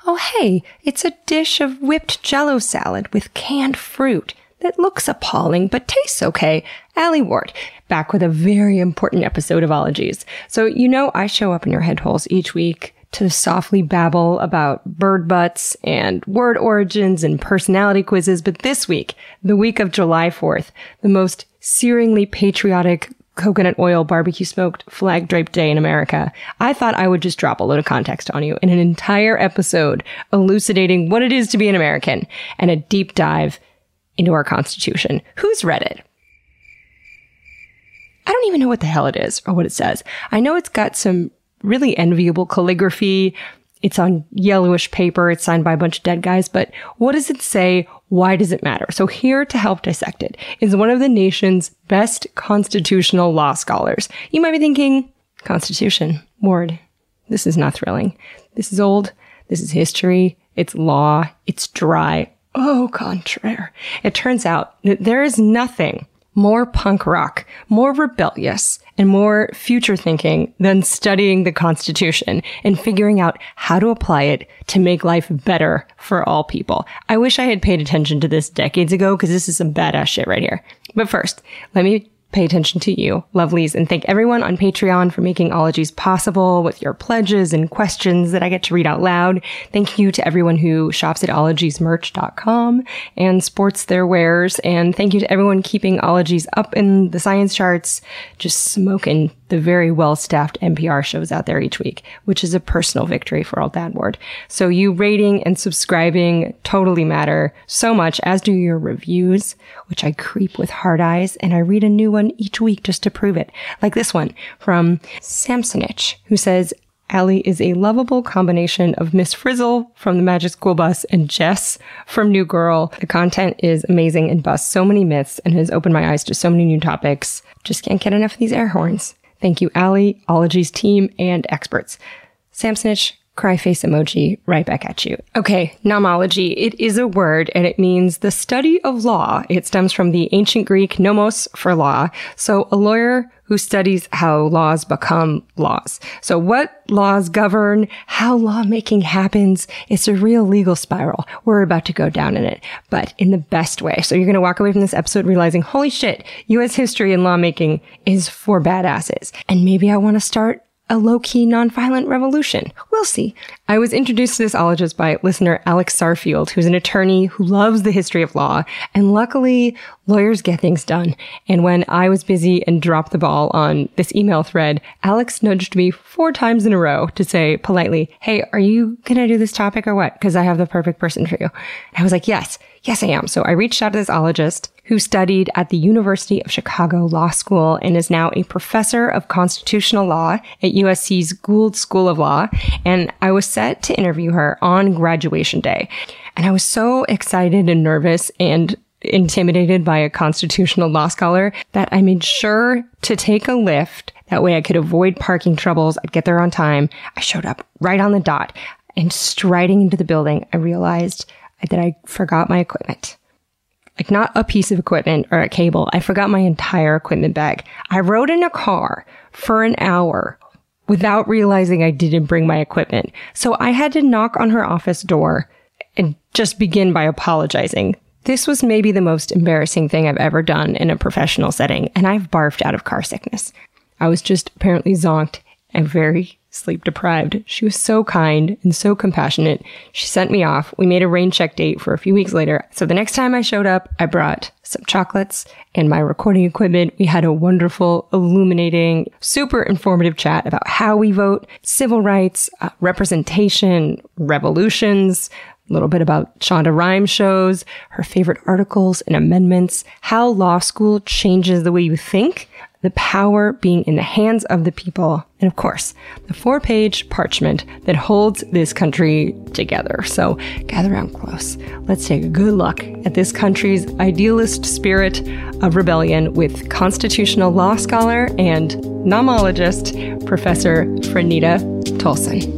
Oh, hey, it's a dish of whipped Jell-O salad with canned fruit that looks appalling but tastes okay. Allie Ward, back with a very important episode of Ologies. So you know I show up in your head holes each week to softly babble about bird butts and word origins and personality quizzes, but this week, the week of July 4th, the most searingly patriotic coconut oil barbecue smoked flag draped day in America, I thought I would just drop a load of context on you in an entire episode elucidating what it is to be an American and a deep dive into our Constitution. Who's read it? I don't even know what the hell it is or what it says. I know it's got some really enviable calligraphy. It's on yellowish paper. It's signed by a bunch of dead guys. But what does it say? Why does it matter? So here to help dissect it is one of the nation's best constitutional law scholars. You might be thinking, Constitution, Ward, this is not thrilling. This is old. This is history. It's law. It's dry. Au contraire. It turns out that there is nothing more punk rock, more rebellious, and more future thinking than studying the Constitution and figuring out how to apply it to make life better for all people. I wish I had paid attention to this decades ago because this is some badass shit right here. But first, let me pay attention to you, lovelies, and thank everyone on Patreon for making Ologies possible with your pledges and questions that I get to read out loud. Thank you to everyone who shops at ologiesmerch.com and sports their wares. And thank you to everyone keeping Ologies up in the science charts, just smoking the very well-staffed NPR shows out there each week, which is a personal victory for all that, Ward. So you rating and subscribing totally matter so much, as do your reviews, which I creep with hard eyes, and I read a new one each week just to prove it. Like this one from Samsonich, who says, Allie is a lovable combination of Miss Frizzle from the Magic School Bus and Jess from New Girl. The content is amazing and busts so many myths and has opened my eyes to so many new topics. Just can't get enough of these air horns. Thank you, Allie, Ologies team, and experts. Samsonich, cry face emoji, right back at you. Okay, nomology. It is a word, and it means the study of law. It stems from the ancient Greek nomos for law. So a lawyer who studies how laws become laws. So what laws govern, how lawmaking happens. It's a real legal spiral. We're about to go down in it, but in the best way. So you're going to walk away from this episode realizing, holy shit, U.S. history and lawmaking is for badasses. And maybe I want to start a low-key nonviolent revolution. We'll see. I was introduced to this ologist by listener Alex Sarfield, who's an attorney who loves the history of law, and luckily, lawyers get things done. And when I was busy and dropped the ball on this email thread, Alex nudged me 4 times in a row to say politely, hey, are you gonna do this topic or what? Because I have the perfect person for you. And I was like, yes, I am. So I reached out to this ologist who studied at the University of Chicago Law School and is now a professor of constitutional law at USC's Gould School of Law. And I was set to interview her on graduation day. And I was so excited and nervous and intimidated by a constitutional law scholar that I made sure to take a Lyft. That way I could avoid parking troubles. I'd get there on time. I showed up right on the dot, and striding into the building, I realized that I forgot my equipment. Like, not a piece of equipment or a cable. I forgot my entire equipment bag. I rode in a car for an hour without realizing I didn't bring my equipment. So I had to knock on her office door and just begin by apologizing. This was maybe the most embarrassing thing I've ever done in a professional setting, and I've barfed out of car sickness. I was just apparently zonked and very sleep deprived. She was so kind and so compassionate. She sent me off. We made a rain check date for a few weeks later. So the next time I showed up, I brought some chocolates and my recording equipment. We had a wonderful, illuminating, super informative chat about how we vote, civil rights, representation, revolutions, a little bit about Shonda Rhimes shows, her favorite articles and amendments, how law school changes the way you think, the power being in the hands of the people, and of course, the 4-page parchment that holds this country together. So gather around close. Let's take a good look at this country's idealist spirit of rebellion with constitutional law scholar and nomologist, Professor Franita Tolson.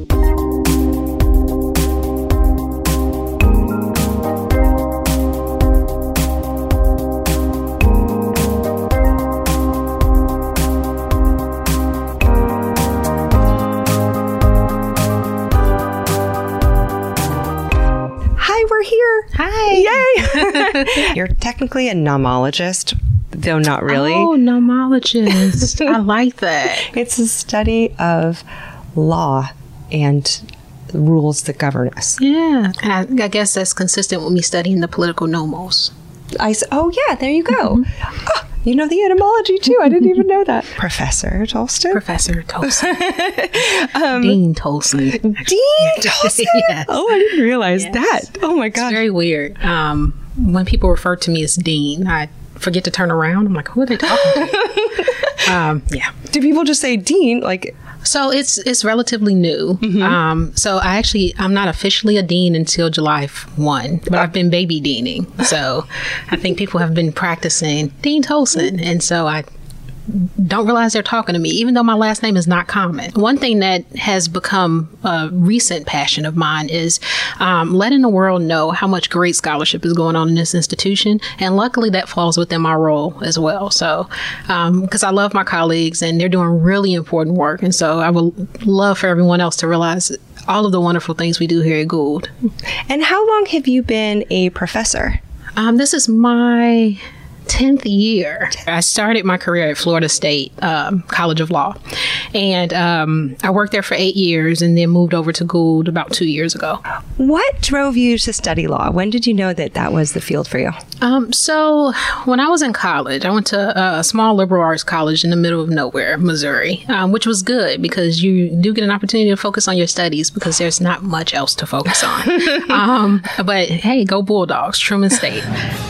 Hi. Yay! You're technically a nomologist, though not really. Oh, nomologist. I like that. It's a study of law and the rules that govern us. Yeah. And I guess that's consistent with me studying the political nomos. Oh, yeah, there you go. Oh, you know the etymology, too. I didn't even know that. Professor Tolston? Professor Tolston. Dean Tolston. Dean Tolston? Yes. Oh, I didn't realize that. Oh, my gosh. It's very weird. When people refer to me as Dean, I forget to turn around. I'm like, who are they talking to? Yeah. Do people just say Dean? Like... So it's relatively new. So I'm not officially a dean until July 1, but I've been baby deaning. So I think people have been practicing Dean Tolson. And so I don't realize they're talking to me, even though my last name is not common. One thing that has become a recent passion of mine is letting the world know how much great scholarship is going on in this institution. And luckily that falls within my role as well. So, because I love my colleagues and they're doing really important work. And so I would love for everyone else to realize all of the wonderful things we do here at Gould. And how long have you been a professor? This is my 10th year. I started my career at Florida State College of Law, and I worked there for 8 years and then moved over to Gould about 2 years ago. What drove you to study law? When did you know that that was the field for you? So when I was in college, I went to a small liberal arts college in the middle of nowhere, Missouri, which was good because you do get an opportunity to focus on your studies because there's not much else to focus on. But hey, go Bulldogs, Truman State.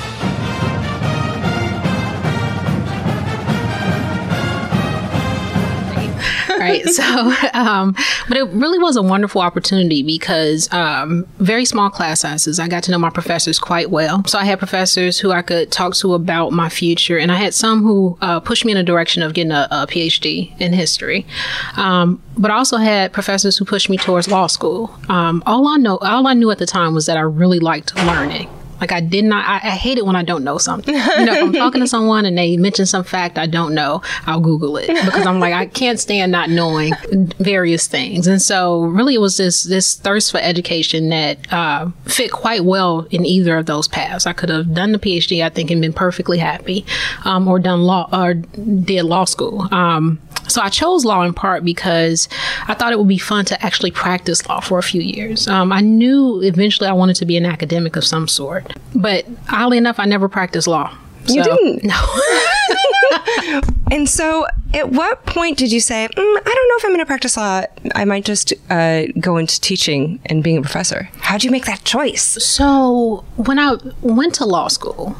Right. So, but it really was a wonderful opportunity because very small class sizes. I got to know my professors quite well. So I had professors who I could talk to about my future. And I had some who pushed me in the direction of getting a PhD in history. But I also had professors who pushed me towards law school. All I knew at the time was that I really liked learning. Like I hate it when I don't know something. If I'm talking to someone and they mention some fact I don't know, I'll Google it because I'm like, I can't stand not knowing various things. And so really it was this thirst for education that fit quite well in either of those paths. I could have done the PhD, I think, and been perfectly happy, or done law or did law school. So I chose law in part because I thought it would be fun to actually practice law for a few years. I knew eventually I wanted to be an academic of some sort. But oddly enough, I never practiced law. You didn't? No. And so at what point did you say, I don't know if I'm going to practice law. I might just go into teaching and being a professor. How'd you make that choice? So when I went to law school,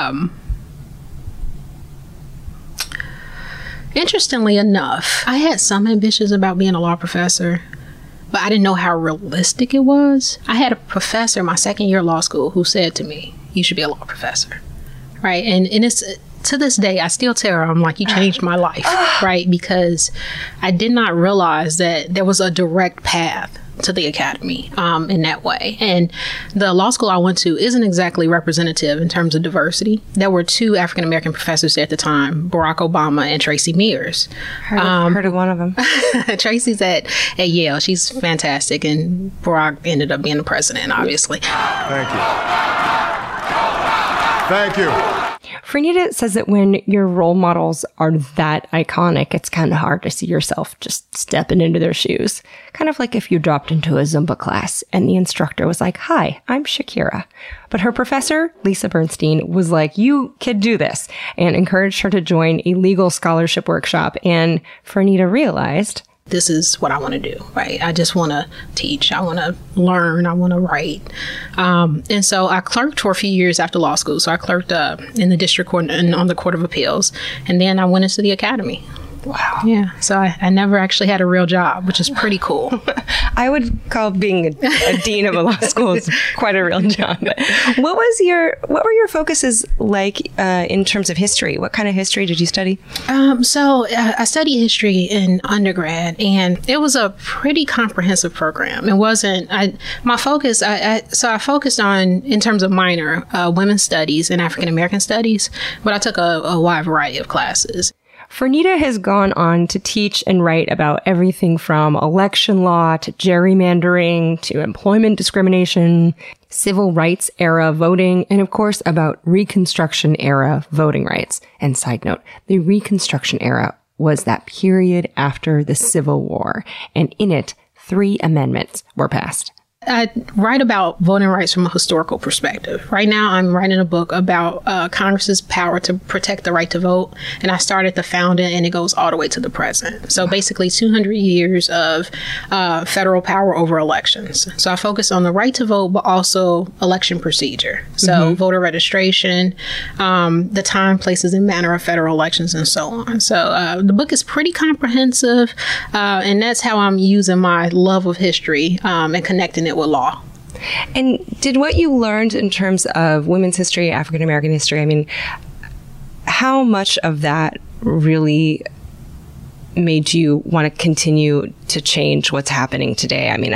interestingly enough, I had some ambitions about being a law professor, but I didn't know how realistic it was. I had a professor my second year of law school who said to me, you should be a law professor, right? And it's, to this day, I still tell her, I'm like, you changed my life, right? Because I did not realize that there was a direct path to the academy in that way. And the law school I went to isn't exactly representative in terms of diversity. There were two African-American professors there at the time, Barack Obama and Tracy Mears. Heard of one of them. Tracy's at Yale. She's fantastic. And Barack ended up being the president, obviously. Thank you. Thank you. Fernita says that when your role models are that iconic, it's kind of hard to see yourself just stepping into their shoes. Kind of like if you dropped into a Zumba class and the instructor was like, hi, I'm Shakira. But her professor, Lisa Bernstein, was like, you could do this, and encouraged her to join a legal scholarship workshop. And Fernita realized, this is what I want to do, right? I just want to teach. I want to learn. I want to write. And so I clerked for a few years after law school. So I clerked in the district court and on the Court of Appeals. And then I went into the academy. wow. Yeah. So I never actually had a real job, which is pretty cool. I would call being a dean of a law school is quite a real job. What were your focuses like in terms of history? What kind of history did you study? So I studied history in undergrad, and it was a pretty comprehensive program. It wasn't my focus. I focused on, in terms of minor, women's studies and African American studies, but I took a wide variety of classes. Fernita has gone on to teach and write about everything from election law to gerrymandering to employment discrimination, civil rights era voting, and of course about Reconstruction era voting rights. And side note, the Reconstruction era was that period after the Civil War, and in it, 3 amendments were passed. I write about voting rights from a historical perspective. Right now, I'm writing a book about Congress's power to protect the right to vote. And I start at the founding and it goes all the way to the present. So basically 200 years of federal power over elections. So I focus on the right to vote, but also election procedure. So voter registration, the time, places, and manner of federal elections, and so on. So the book is pretty comprehensive. And that's how I'm using my love of history and connecting it with law. And did what you learned in terms of women's history, African American history, I mean, how much of that really made you want to continue to change what's happening today? I mean,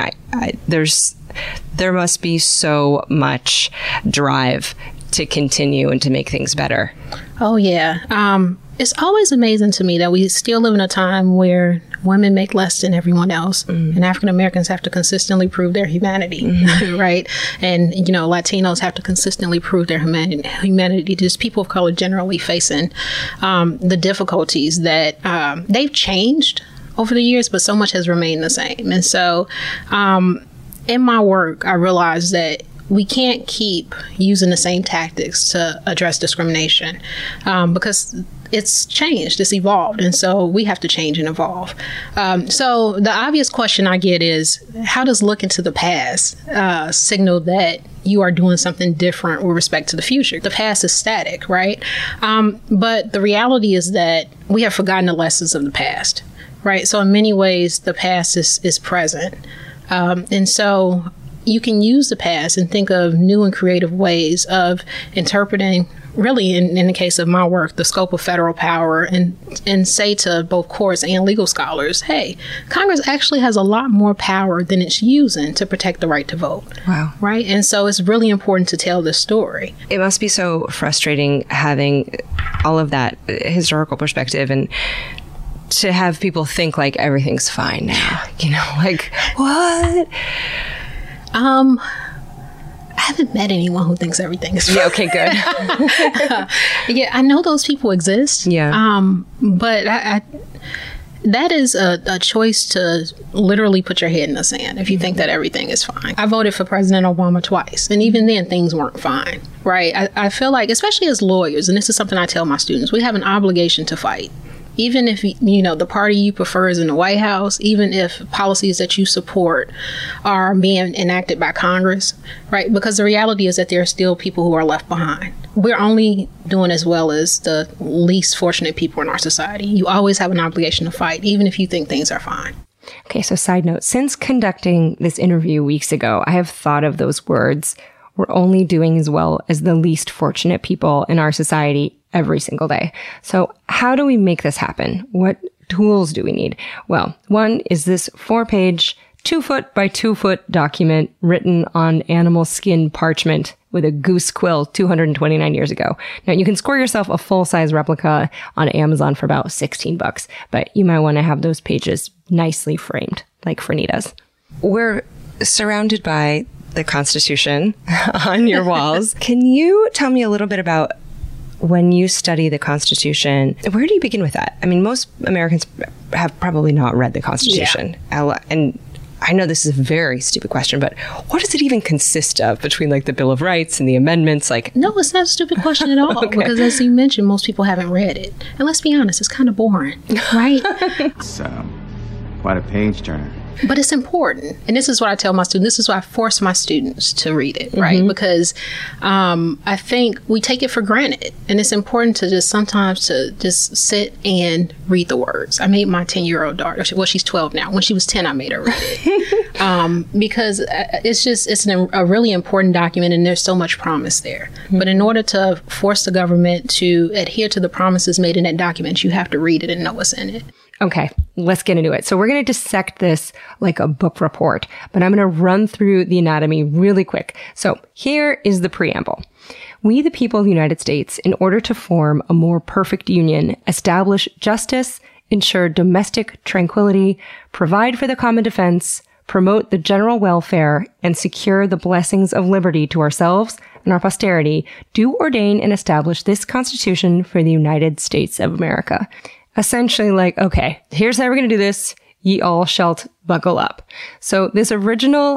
there must be so much drive to continue and to make things better. Oh, yeah. It's always amazing to me that we still live in a time where women make less than everyone else, and African Americans have to consistently prove their humanity, right? And, you know, Latinos have to consistently prove their humanity. Just people of color generally facing the difficulties that they've changed over the years, but so much has remained the same. And so in my work, I realized that we can't keep using the same tactics to address discrimination because it's changed, it's evolved. And so we have to change and evolve. So the obvious question I get is, how does look into the past signal that you are doing something different with respect to the future? The past is static, right? But the reality is that we have forgotten the lessons of the past, right? So in many ways, the past is present. And so you can use the past and think of new and creative ways of interpreting, really, in the case of my work, the scope of federal power, and say to both courts and legal scholars, hey, Congress actually has a lot more power than it's using to protect the right to vote. Wow. Right? And so it's really important to tell this story. It must be so frustrating having all of that historical perspective and to have people think like everything's fine now. You know, like, what? I haven't met anyone who thinks everything is fine. Yeah, okay, good. Yeah, I know those people exist. Yeah. But that is a choice to literally put your head in the sand if you think that everything is fine. I voted for President Obama twice, and even then things weren't fine, right? I feel like, especially as lawyers, and this is something I tell my students, we have an obligation to fight. Even if, you know, the party you prefer is in the White House, even if policies that you support are being enacted by Congress, right? Because the reality is that there are still people who are left behind. We're only doing as well as the least fortunate people in our society. You always have an obligation to fight, even if you think things are fine. Okay, so side note, since conducting this interview weeks ago, I have thought of those words, we're only doing as well as the least fortunate people in our society every single day. So how do we make this happen? What tools do we need? Well, one is this 4-page, 2-foot by 2-foot document written on animal skin parchment with a goose quill 229 years ago. Now, you can score yourself a full-size replica on Amazon for about $16, but you might want to have those pages nicely framed, like Fernita's. We're surrounded by the Constitution on your walls. Can you tell me a little bit about when you study the Constitution, where do you begin with that? I mean, most Americans have probably not read the Constitution. Yeah. And I know this is a very stupid question, but what does it even consist of between like the Bill of Rights and the amendments? Like, no, it's not a stupid question at all. Okay. Because as you mentioned, most people haven't read it. And let's be honest, it's kind of boring, right? It's quite a page turner. But it's important. And this is what I tell my students. This is why I force my students to read it, right? Because I think we take it for granted. And it's important to just sometimes to just sit and read the words. I made my 10-year-old daughter, well, she's 12 now. When she was 10, I made her read it. Because it's a really important document and there's so much promise there. But in order to force the government to adhere to the promises made in that document, you have to read it and know what's in it. Okay, let's get into it. So we're going to dissect this like a book report, but I'm going to run through the anatomy really quick. So here is the preamble. We, the people of the United States, in order to form a more perfect union, establish justice, ensure domestic tranquility, provide for the common defense, promote the general welfare, and secure the blessings of liberty to ourselves and our posterity, do ordain and establish this Constitution for the United States of America. Essentially like, okay, here's how we're going to do this. Ye all shalt buckle up. So this original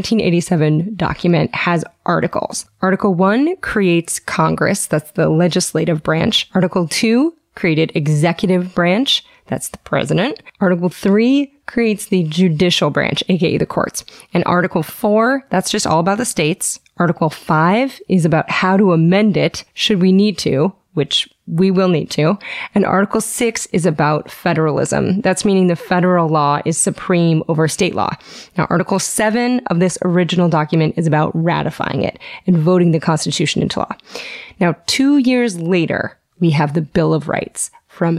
1787 document has articles. Article 1 creates Congress. That's the legislative branch. Article 2 created executive branch. That's the president. Article 3 creates the judicial branch, aka the courts. And Article 4, that's just all about the states. Article 5 is about how to amend it should we need to, which we will need to. And Article 6 is about federalism. That's meaning the federal law is supreme over state law. Now, Article 7 of this original document is about ratifying it and voting the Constitution into law. Now, 2 years later, we have the Bill of Rights from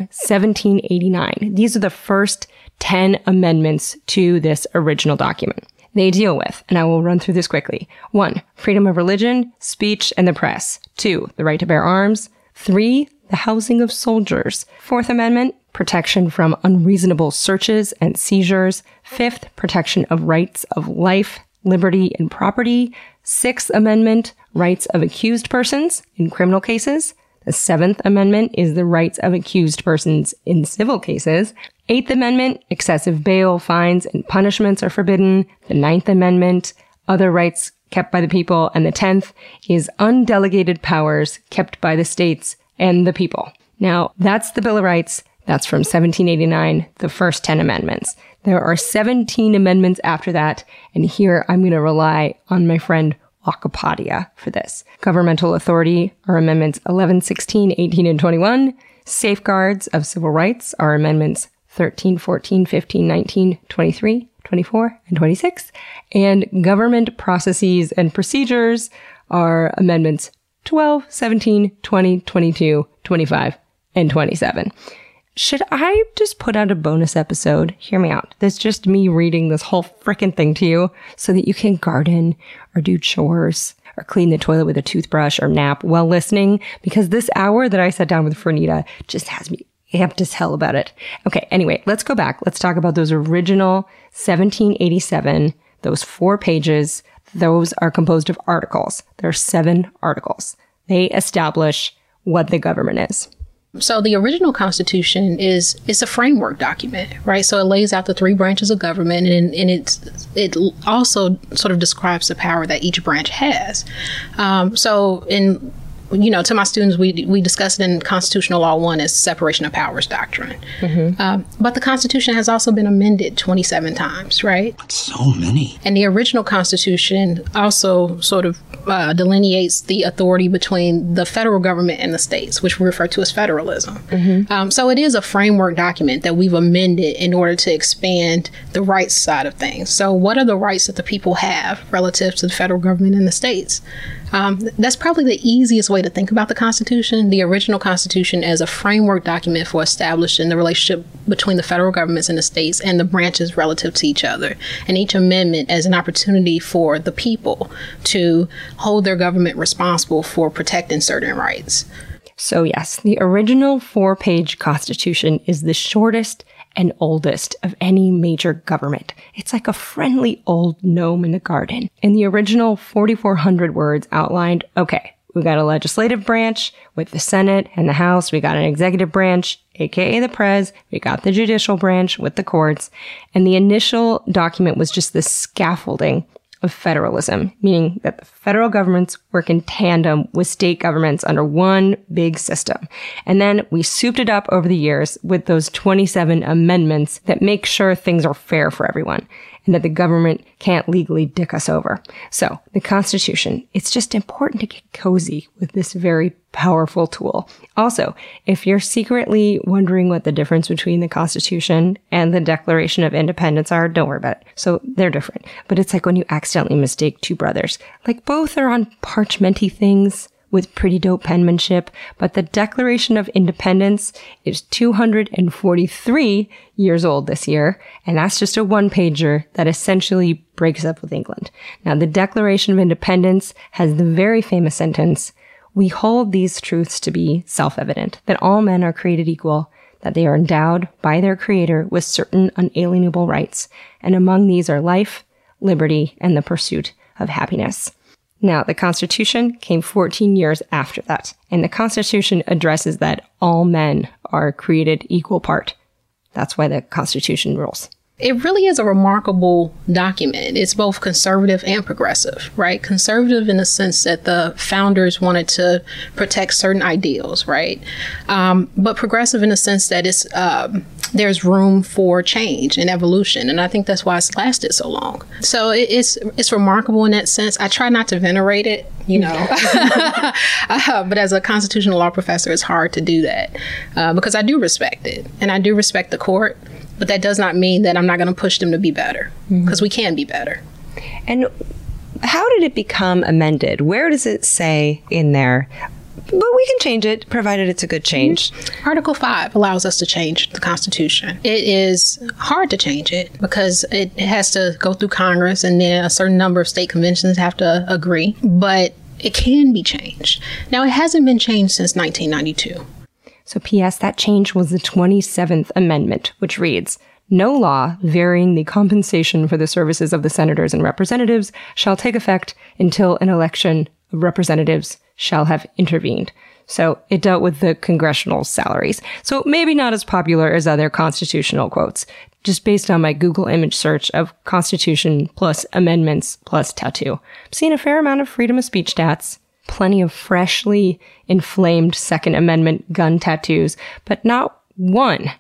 1789. These are the first 10 amendments to this original document. They deal with, and I will run through this quickly. 1, freedom of religion, speech, and the press. 2, the right to bear arms. 3, the housing of soldiers. 4th Amendment, protection from unreasonable searches and seizures. 5th, protection of rights of life, liberty, and property. 6th Amendment, rights of accused persons in criminal cases. The 7th Amendment is the rights of accused persons in civil cases. 8th Amendment, excessive bail, fines, and punishments are forbidden. The 9th Amendment, other rights kept by the people. And the 10th is undelegated powers kept by the states and the people. Now, that's the Bill of Rights. That's from 1789, the first 10 amendments. There are 17 amendments after that. And here I'm going to rely on my friend Wikipedia for this. Governmental authority are amendments 11, 16, 18, and 21. Safeguards of civil rights are amendments 13, 14, 15, 19, 23, 24, and 26. And government processes and procedures are amendments 12, 17, 20, 22, 25, and 27. Should I just put out a bonus episode? Hear me out. That's just me reading this whole frickin' thing to you so that you can garden or do chores or clean the toilet with a toothbrush or nap while listening, because this hour that I sat down with Fernita just has me amped as hell about it. Okay, anyway, let's go back. Let's talk about those original 1787, those 4 pages. Those are composed of articles. There are 7 articles. They establish what the government is. So the original Constitution is a framework document, right? So it lays out the 3 branches of government, and it also sort of describes the power that each branch has. To my students, we discussed it in Constitutional Law 1 as separation of powers doctrine. Mm-hmm. But the Constitution has also been amended 27 times, right? That's so many. And the original Constitution also sort of delineates the authority between the federal government and the states, which we refer to as federalism. Mm-hmm. So it is a framework document that we've amended in order to expand the rights side of things. So what are the rights that the people have relative to the federal government and the states? That's probably the easiest way to think about the Constitution, the original Constitution, as a framework document for establishing the relationship between the federal governments and the states and the branches relative to each other, and each amendment as an opportunity for the people to hold their government responsible for protecting certain rights. So yes, the original 4-page Constitution is the shortest and oldest of any major government. It's like a friendly old gnome in the garden. And the original 4,400 words outlined, okay, we got a legislative branch with the Senate and the House. We got an executive branch, aka the Pres. We got the judicial branch with the courts. And the initial document was just the scaffolding of federalism, meaning that the federal governments work in tandem with state governments under one big system. And then we souped it up over the years with those 27 amendments that make sure things are fair for everyone and that the government can't legally dick us over. So the Constitution, it's just important to get cozy with this very powerful tool. Also, if you're secretly wondering what the difference between the Constitution and the Declaration of Independence are, don't worry about it. So they're different. But it's like when you accidentally mistake 2 brothers. Like both are on parchmenty things, with pretty dope penmanship, but the Declaration of Independence is 243 years old this year, and that's just a one-pager that essentially breaks up with England. Now, the Declaration of Independence has the very famous sentence, "We hold these truths to be self-evident, that all men are created equal, that they are endowed by their Creator with certain unalienable rights, and among these are life, liberty, and the pursuit of happiness." Now, the Constitution came 14 years after that, and the Constitution addresses that all men are created equal part. That's why the Constitution rules. It really is a remarkable document. It's both conservative and progressive, right? Conservative in the sense that the founders wanted to protect certain ideals, right? But progressive in the sense that there's room for change and evolution. And I think that's why it's lasted so long. So it's remarkable in that sense. I try not to venerate it, but as a constitutional law professor, it's hard to do that because I do respect it and I do respect the court. But that does not mean that I'm not going to push them to be better, because we can be better. And how did it become amended? Where does it say in there? But we can change it, provided it's a good change. Article 5 allows us to change the Constitution. It is hard to change it because it has to go through Congress, and then a certain number of state conventions have to agree. But it can be changed. Now, it hasn't been changed since 1992. So P.S. that change was the 27th Amendment, which reads, "No law varying the compensation for the services of the senators and representatives shall take effect until an election of representatives shall have intervened." So it dealt with the congressional salaries. So maybe not as popular as other constitutional quotes, just based on my Google image search of Constitution plus amendments plus tattoo. I've seen a fair amount of freedom of speech stats. Plenty of freshly inflamed Second Amendment gun tattoos, but not one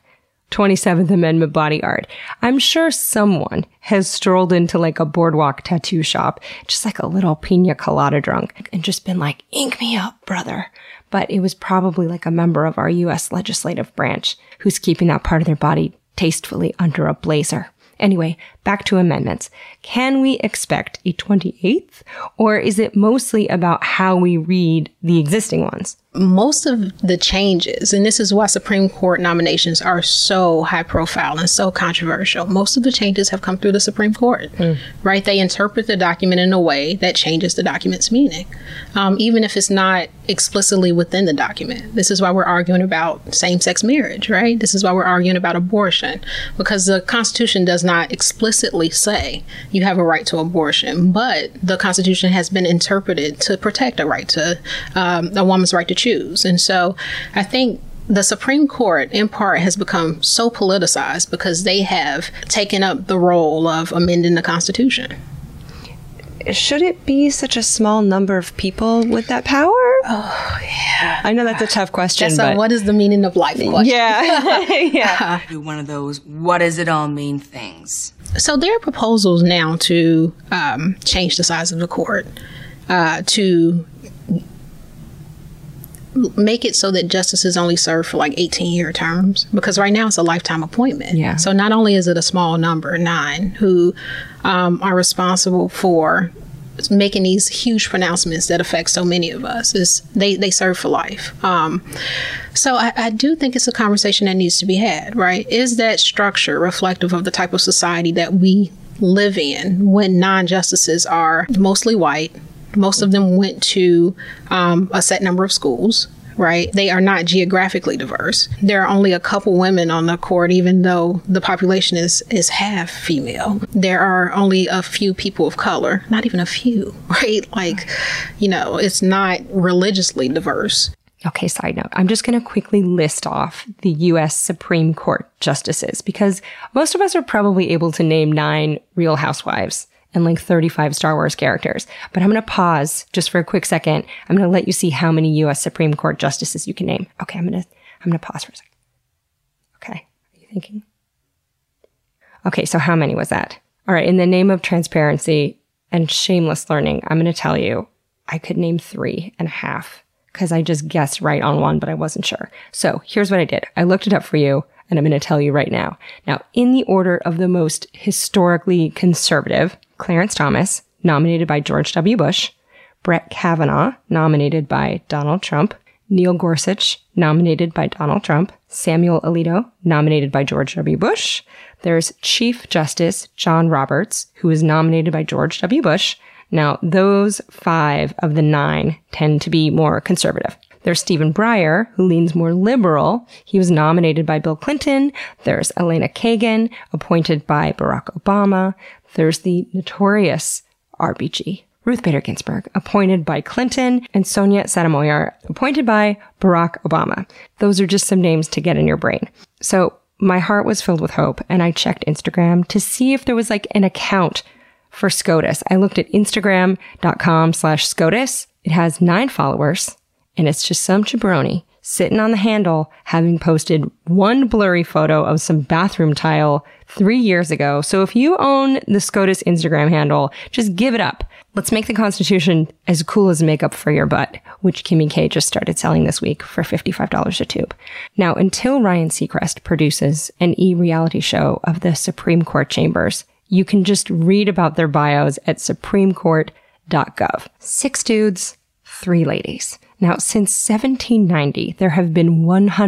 27th Amendment body art. I'm sure someone has strolled into like a boardwalk tattoo shop, just like a little pina colada drunk, and just been like, "Ink me up, brother." But it was probably like a member of our U.S. legislative branch who's keeping that part of their body tastefully under a blazer. Anyway, back to amendments. Can we expect a 28th, or is it mostly about how we read the existing ones? Most of the changes, and this is why Supreme Court nominations are so high profile and so controversial, most of the changes have come through the Supreme Court, right? They interpret the document in a way that changes the document's meaning, even if it's not explicitly within the document. This is why we're arguing about same-sex marriage, right? This is why we're arguing about abortion, because the Constitution does not explicitly say you have a right to abortion, but the Constitution has been interpreted to protect a right to a woman's right to choose. And so I think the Supreme Court, in part, has become so politicized because they have taken up the role of amending the Constitution. Should it be such a small number of people with that power? Oh, yeah. I know that's a tough question. That's what is the meaning of life question. Yeah. Yeah. Do one of those, what does it all mean things. So there are proposals now to change the size of the court, to make it so that justices only serve for like 18-year terms, because right now it's a lifetime appointment. Yeah. So not only is it a small number, 9, who are responsible for making these huge pronouncements that affect so many of us, is they serve for life. So I do think it's a conversation that needs to be had, right? Is that structure reflective of the type of society that we live in when non-justices are mostly white? Most of them went to a set number of schools, right? They are not geographically diverse. There are only a couple women on the court, even though the population is half female. There are only a few people of color, not even a few, right? Like, it's not religiously diverse. Okay, side note. I'm just going to quickly list off the U.S. Supreme Court justices, because most of us are probably able to name 9 Real Housewives and like 35 Star Wars characters. But I'm going to pause just for a quick second. I'm going to let you see how many U.S. Supreme Court justices you can name. Okay, I'm going to pause for a second. Okay, are you thinking? Okay, so how many was that? All right, in the name of transparency and shameless learning, I'm going to tell you I could name 3.5 because I just guessed right on one, but I wasn't sure. So here's what I did. I looked it up for you, and I'm going to tell you right now. Now, in the order of the most historically conservative, Clarence Thomas, nominated by George W. Bush, Brett Kavanaugh, nominated by Donald Trump. Neil Gorsuch, nominated by Donald Trump. Samuel Alito, nominated by George W. Bush. There's Chief Justice John Roberts, who is nominated by George W. Bush. Now, those 5 of the 9 tend to be more conservative. There's Stephen Breyer, who leans more liberal. He was nominated by Bill Clinton. There's Elena Kagan, appointed by Barack Obama. There's the notorious RBG, Ruth Bader Ginsburg, appointed by Clinton, and Sonia Sotomayor, appointed by Barack Obama. Those are just some names to get in your brain. So my heart was filled with hope, and I checked Instagram to see if there was like an account for SCOTUS. I looked at Instagram.com/SCOTUS. It has 9 followers, and it's just some jabroni sitting on the handle having posted one blurry photo of some bathroom tile 3 years ago. So if you own the SCOTUS Instagram handle, just give it up. Let's make the Constitution as cool as makeup for your butt, which Kimmy K just started selling this week for $55 a tube. Now, until Ryan Seacrest produces an e-reality show of the Supreme Court chambers, you can just read about their bios at supremecourt.gov. 6 dudes, 3 ladies. Now, since 1790, there have been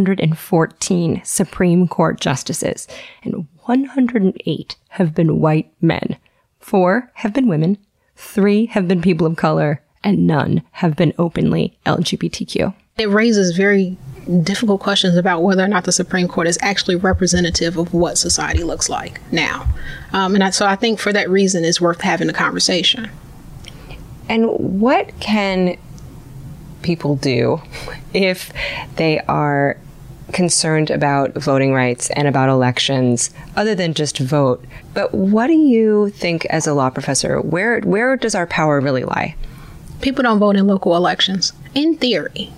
114 Supreme Court justices, and 108 have been white men. 4 have been women, 3 have been people of color, and none have been openly LGBTQ. It raises very difficult questions about whether or not the Supreme Court is actually representative of what society looks like now. So I think for that reason, it's worth having a conversation. And what can people do if they are concerned about voting rights and about elections other than just vote? But what do you think as a law professor, where does our power really lie? People don't vote in local elections. In theory,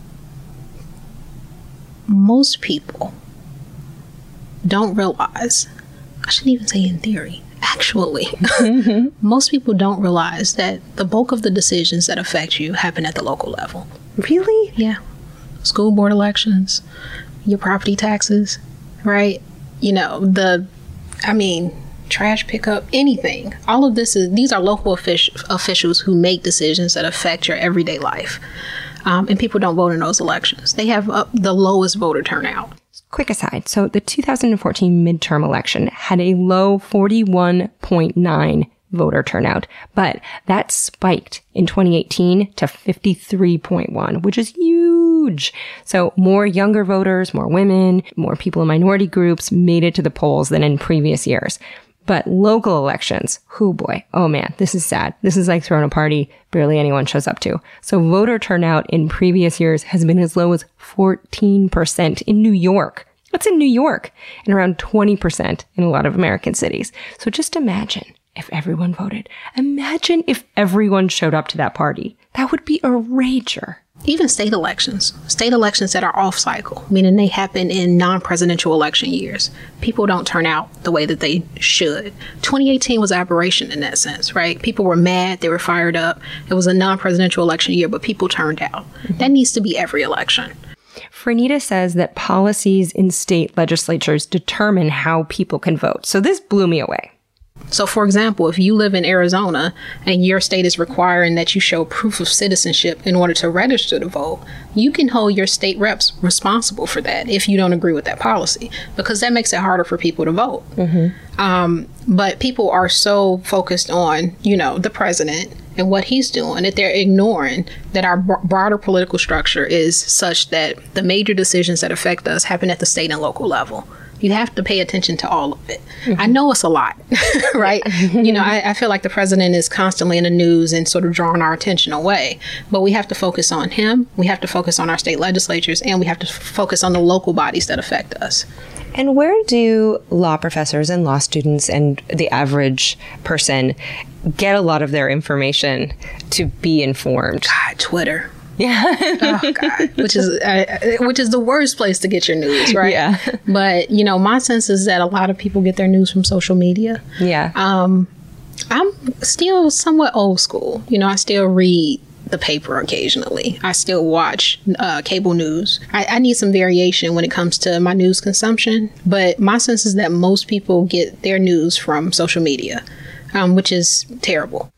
most people don't realize, I shouldn't even say in theory, actually, most people don't realize that the bulk of the decisions that affect you happen at the local level. Really? Yeah. School board elections, your property taxes, right? Trash pickup, anything. All of these are local officials who make decisions that affect your everyday life. And people don't vote in those elections. They have the lowest voter turnout. Quick aside, so the 2014 midterm election had a low 41.9 voter turnout, but that spiked in 2018 to 53.1, which is huge. So more younger voters, more women, more people in minority groups made it to the polls than in previous years. But local elections, oh man, this is sad. This is like throwing a party barely anyone shows up to. So voter turnout in previous years has been as low as 14% in New York. That's in New York, and around 20% in a lot of American cities. So just imagine if everyone voted. Imagine if everyone showed up to that party. That would be a rager. Even state elections that are off cycle, meaning they happen in non-presidential election years. People don't turn out the way that they should. 2018 was an aberration in that sense, right? People were mad. They were fired up. It was a non-presidential election year, but people turned out. That needs to be every election. Franita says that policies in state legislatures determine how people can vote. So this blew me away. So, for example, if you live in Arizona and your state is requiring that you show proof of citizenship in order to register to vote, you can hold your state reps responsible for that if you don't agree with that policy, because that makes it harder for people to vote. But people are so focused on, the president and what he's doing that they're ignoring that our broader political structure is such that the major decisions that affect us happen at the state and local level. You have to pay attention to all of it. I know it's a lot, right? I feel like the president is constantly in the news and sort of drawing our attention away. But we have to focus on him. We have to focus on our state legislatures, and we have to focus on the local bodies that affect us. And where do law professors and law students and the average person get a lot of their information to be informed? God, Twitter. Yeah. Oh God, which is the worst place to get your news, right? Yeah. But my sense is that a lot of people get their news from social media. Yeah. I'm still somewhat old school. I still read the paper occasionally. I still watch cable news. I need some variation when it comes to my news consumption. But my sense is that most people get their news from social media, which is terrible.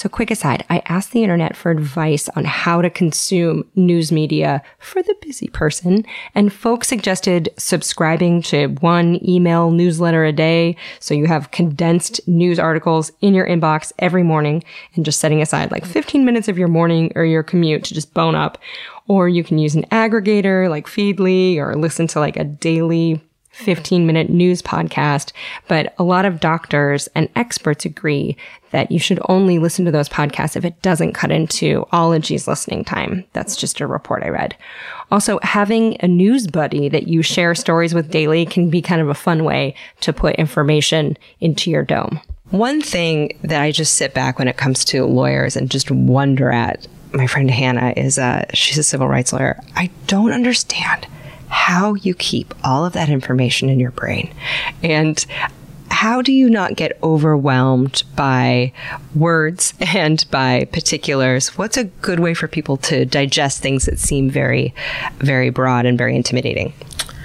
So quick aside, I asked the internet for advice on how to consume news media for the busy person, and folks suggested subscribing to one email newsletter a day so you have condensed news articles in your inbox every morning, and just setting aside like 15 minutes of your morning or your commute to just bone up. Or you can use an aggregator like Feedly or listen to like a daily 15-minute news podcast, but a lot of doctors and experts agree that you should only listen to those podcasts if it doesn't cut into Ology's listening time. That's just a report I read. Also, having a news buddy that you share stories with daily can be kind of a fun way to put information into your dome. One thing that I just sit back when it comes to lawyers and just wonder at, my friend Hannah is she's a civil rights lawyer. I don't understand how you keep all of that information in your brain. And how do you not get overwhelmed by words and by particulars? What's a good way for people to digest things that seem very, very broad and very intimidating?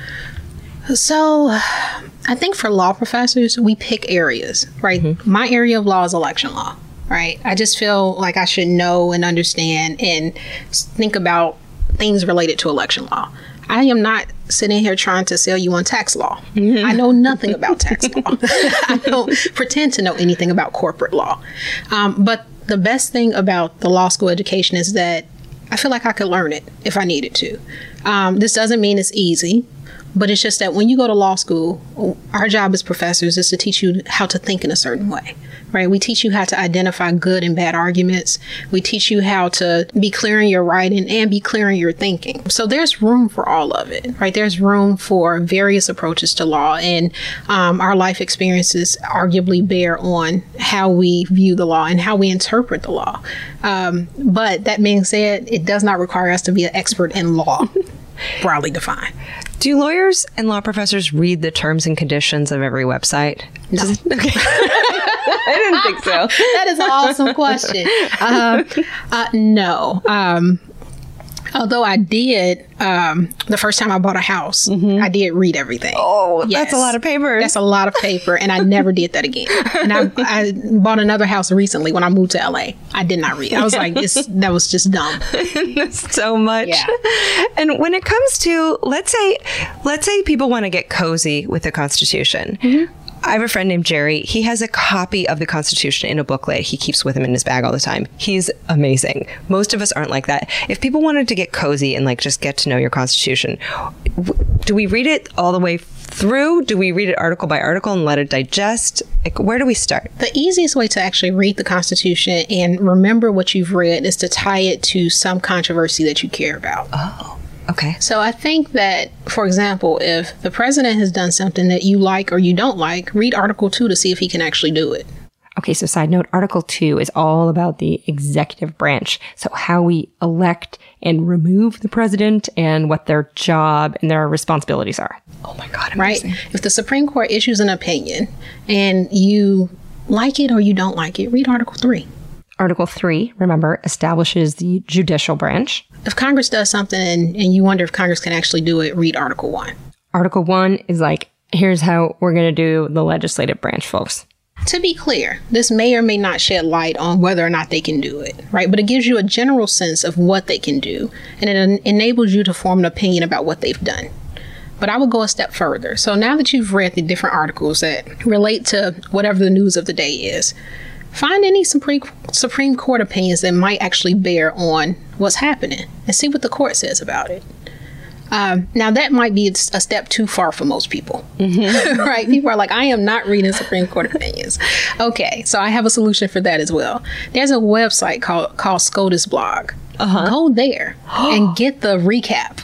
So I think for law professors, we pick areas, right? Mm-hmm. My area of law is election law, right? I just feel like I should know and understand and think about things related to election law. I am not sitting here trying to sell you on tax law. Mm-hmm. I know nothing about tax law. I don't pretend to know anything about corporate law. But the best thing about the law school education is that I feel like I could learn it if I needed to. This doesn't mean it's easy, but it's just that when you go to law school, our job as professors is to teach you how to think in a certain way, right? We teach you how to identify good and bad arguments. We teach you how to be clear in your writing and be clear in your thinking. So there's room for all of it, right? There's room for various approaches to law, and our life experiences arguably bear on how we view the law and how we interpret the law. But that being said, it does not require us to be an expert in law, broadly defined. Do lawyers and law professors read the terms and conditions of every website? No. Okay. I didn't think so. That is an awesome question. No. Although I did, the first time I bought a house, mm-hmm. I did read everything. Oh, yes. That's a lot of paper. That's a lot of paper, and I never did that again. And I bought another house recently when I moved to LA. I did not read. I was like, that was just dumb. That's so much. Yeah. And when it comes to, let's say people want to get cozy with the Constitution. Mm-hmm. I have a friend named Jerry. He has a copy of the Constitution in a booklet he keeps with him in his bag all the time. He's amazing. Most of us aren't like that. If people wanted to get cozy and like just get to know your Constitution, do we read it all the way through? Do we read it article by article and let it digest? Like, where do we start? The easiest way to actually read the Constitution and remember what you've read is to tie it to some controversy that you care about. Oh. Okay. So I think that, for example, if the president has done something that you like or you don't like, read Article 2 to see if he can actually do it. Okay, so side note, Article 2 is all about the executive branch. So how we elect and remove the president and what their job and their responsibilities are. Oh my God, amazing. Right? If the Supreme Court issues an opinion and you like it or you don't like it, read Article 3. Article 3, remember, establishes the judicial branch. If Congress does something and you wonder if Congress can actually do it, read Article 1. Article 1 is like, here's how we're going to do the legislative branch, folks. To be clear, this may or may not shed light on whether or not they can do it, right? But it gives you a general sense of what they can do, and it enables you to form an opinion about what they've done. But I would go a step further. So now that you've read the different articles that relate to whatever the news of the day is, find any Supreme Court opinions that might actually bear on what's happening and see what the court says about it. Now, that might be a step too far for most people, mm-hmm. right? People are like, I am not reading Supreme Court opinions. Okay, so I have a solution for that as well. There's a website called SCOTUS Blog. Uh-huh. Go there and get the recap.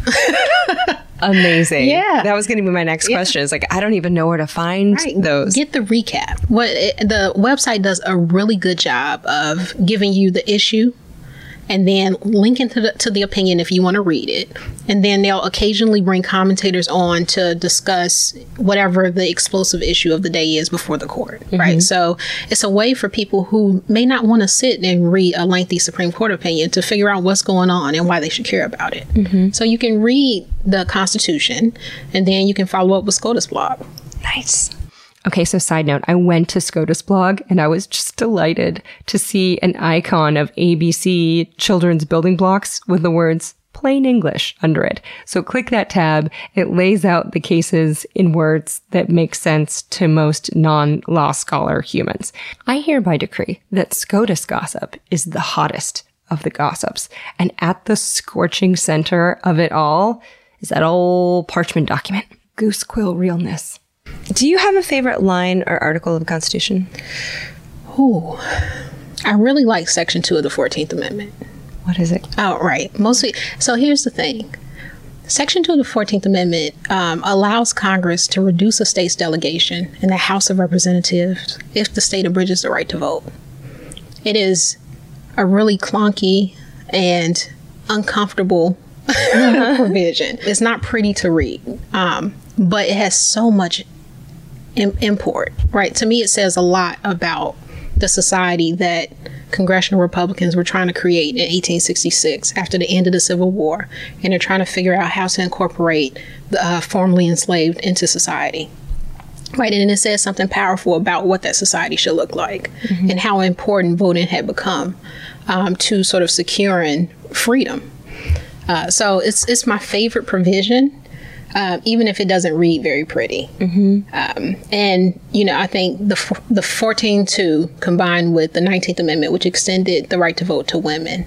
Amazing. Yeah. That was going to be my next question. It's like, I don't even know where to find those. Get the recap. The website does a really good job of giving you the issue and then linking to the opinion if you want to read it. And then they'll occasionally bring commentators on to discuss whatever the explosive issue of the day is before the court, mm-hmm. right? So it's a way for people who may not want to sit and read a lengthy Supreme Court opinion to figure out what's going on and why they should care about it. Mm-hmm. So you can read the Constitution and then you can follow up with SCOTUS Blog. Nice. Okay, so side note, I went to SCOTUS blog and I was just delighted to see an icon of ABC children's building blocks with the words plain English under it. So click that tab. It lays out the cases in words that make sense to most non-law scholar humans. I hereby decree that SCOTUS gossip is the hottest of the gossips. And at the scorching center of it all is that old parchment document. Goose quill realness. Do you have a favorite line or article of the Constitution? Ooh, I really like Section 2 of the 14th Amendment. What is it? Oh, right. Mostly. So here's the thing. Section 2 of the 14th Amendment allows Congress to reduce a state's delegation in the House of Representatives if the state abridges the right to vote. It is a really clunky and uncomfortable provision. It's not pretty to read, but it has so much import, right? To me, it says a lot about the society that congressional Republicans were trying to create in 1866 after the end of the Civil War, and they're trying to figure out how to incorporate the formerly enslaved into society. Right, and it says something powerful about what that society should look like, and how important voting had become to sort of securing freedom. So it's my favorite provision, even if it doesn't read very pretty. And, you know, I think the 14-2 combined with the 19th Amendment, which extended the right to vote to women,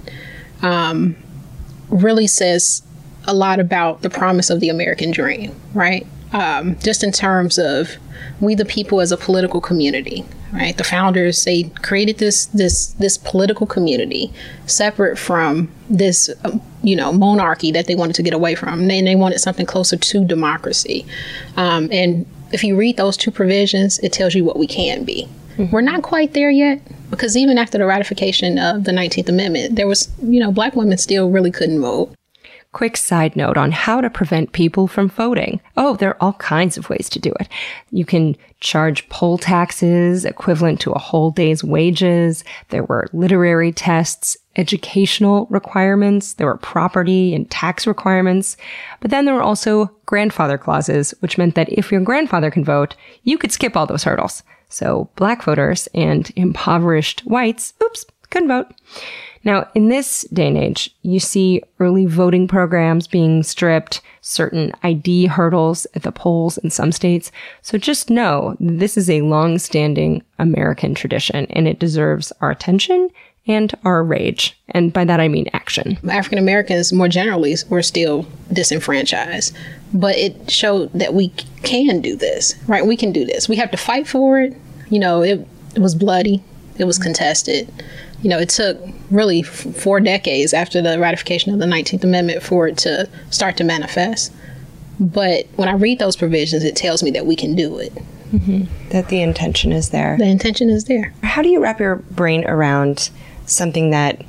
really says a lot about the promise of the American dream, right? Just in terms of we the people as a political community, right? The founders, they created this political community separate from this, monarchy that they wanted to get away from. And they wanted something closer to democracy. And if you read those two provisions, it tells you what we can be. We're not quite there yet, because even after the ratification of the 19th Amendment, there was, Black women still really couldn't vote. Quick side note on how to prevent people from voting. Oh, there are all kinds of ways to do it. You can charge poll taxes equivalent to a whole day's wages. There were literary tests, educational requirements. There were property and tax requirements. But then there were also grandfather clauses, which meant that if your grandfather can vote, you could skip all those hurdles. So Black voters and impoverished whites, couldn't vote. Now, in this day and age, you see early voting programs being stripped, certain ID hurdles at the polls in some states. So just know this is a long-standing American tradition, and it deserves our attention and our rage. And by that, I mean action. African Americans, more generally, were still disenfranchised. But it showed that we can do this, right? We can do this. We have to fight for it. It was bloody. It was contested. It took really 4 decades after the ratification of the 19th Amendment for it to start to manifest. But when I read those provisions, it tells me that we can do it. That the intention is there. The intention is there. How do you wrap your brain around something that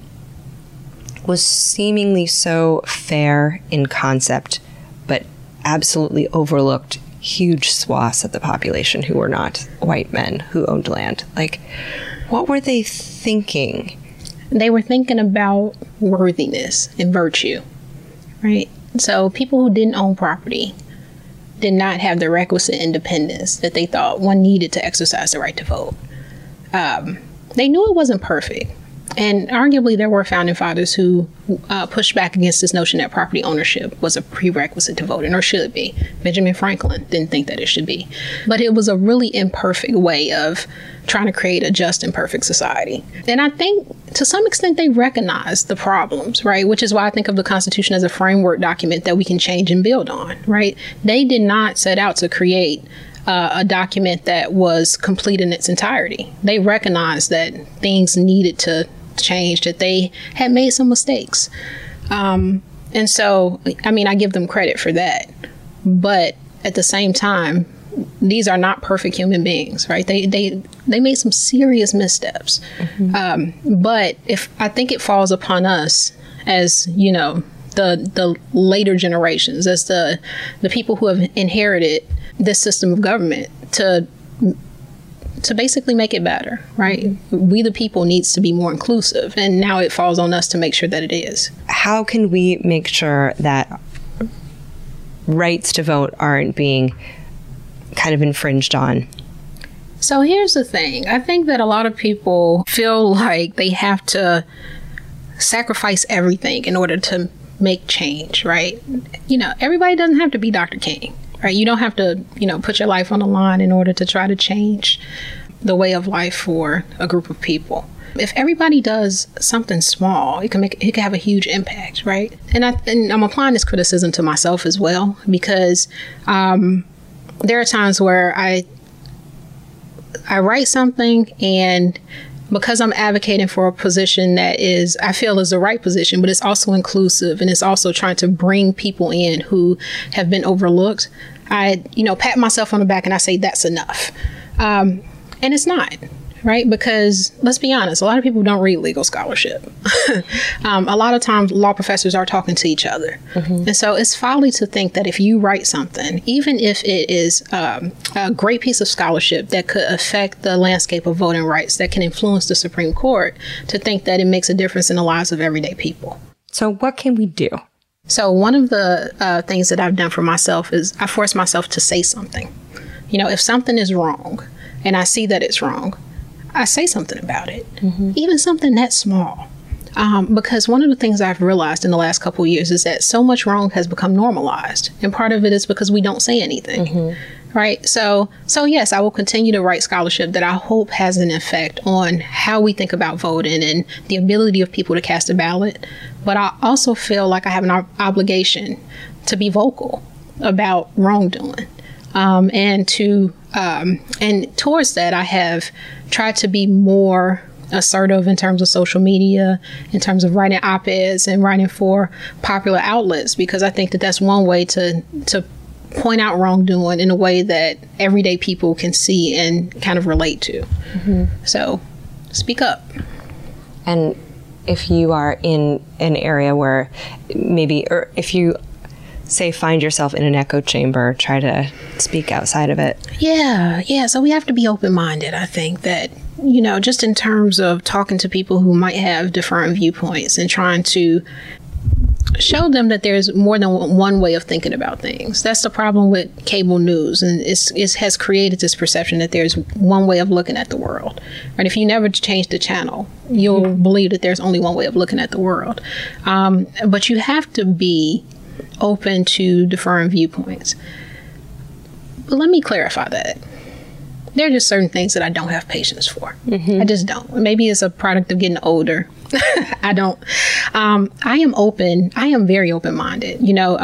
was seemingly so fair in concept, but absolutely overlooked huge swaths of the population who were not white men who owned land? Like, what were they thinking? They were thinking about worthiness and virtue, right? So people who didn't own property did not have the requisite independence that they thought one needed to exercise the right to vote. They knew it wasn't perfect. And arguably there were founding fathers who pushed back against this notion that property ownership was a prerequisite to voting, or should be. Benjamin Franklin didn't think that it should be. But it was a really imperfect way of trying to create a just and perfect society. And I think to some extent they recognized the problems, right? Which is why I think of the Constitution as a framework document that we can change and build on, right? They did not set out to create a document that was complete in its entirety. They recognized that things needed to change, that they had made some mistakes. And so, I give them credit for that. But at the same time, these are not perfect human beings, right? They made some serious missteps. But I think it falls upon us as, the later generations, as the people who have inherited this system of government to basically make it better, right? We the people needs to be more inclusive, and now it falls on us to make sure that it is. How can we make sure that rights to vote aren't being kind of infringed on So here's the thing. I think that a lot of people feel like they have to sacrifice everything in order to make change, right? Everybody doesn't have to be Dr. King, right? You don't have to, put your life on the line in order to try to change the way of life for a group of people. If everybody does something small, it can have a huge impact, right? And I'm applying this criticism to myself as well, because there are times where I write something, and because I'm advocating for a position that I feel is the right position, but it's also inclusive and it's also trying to bring people in who have been overlooked, I, pat myself on the back and I say that's enough. And it's not, right? Because let's be honest, a lot of people don't read legal scholarship. A lot of times law professors are talking to each other. And so it's folly to think that if you write something, even if it is a great piece of scholarship that could affect the landscape of voting rights, that can influence the Supreme Court, to think that it makes a difference in the lives of everyday people. So what can we do? So one of the things that I've done for myself is I force myself to say something. If something is wrong and I see that it's wrong, I say something about it, even something that small. Because one of the things I've realized in the last couple of years is that so much wrong has become normalized. And part of it is because we don't say anything. Right. So yes, I will continue to write scholarship that I hope has an effect on how we think about voting and the ability of people to cast a ballot. But I also feel like I have an obligation to be vocal about wrongdoing. And towards that, I have tried to be more assertive in terms of social media, in terms of writing op-eds and writing for popular outlets, because I think that that's one way to point out wrongdoing in a way that everyday people can see and kind of relate to. So speak up. And if you are in an area where or if you say find yourself in an echo chamber, try to speak outside of it. Yeah. So we have to be open-minded. I think that, just in terms of talking to people who might have different viewpoints and trying to show them that there's more than one way of thinking about things. That's the problem with cable news, and it has created this perception that there's one way of looking at the world. Right? If you never change the channel, you'll believe that there's only one way of looking at the world. But you have to be open to different viewpoints. But let me clarify that. There are just certain things that I don't have patience for. I just don't. Maybe it's a product of getting older. I don't. I am open. I am very open-minded.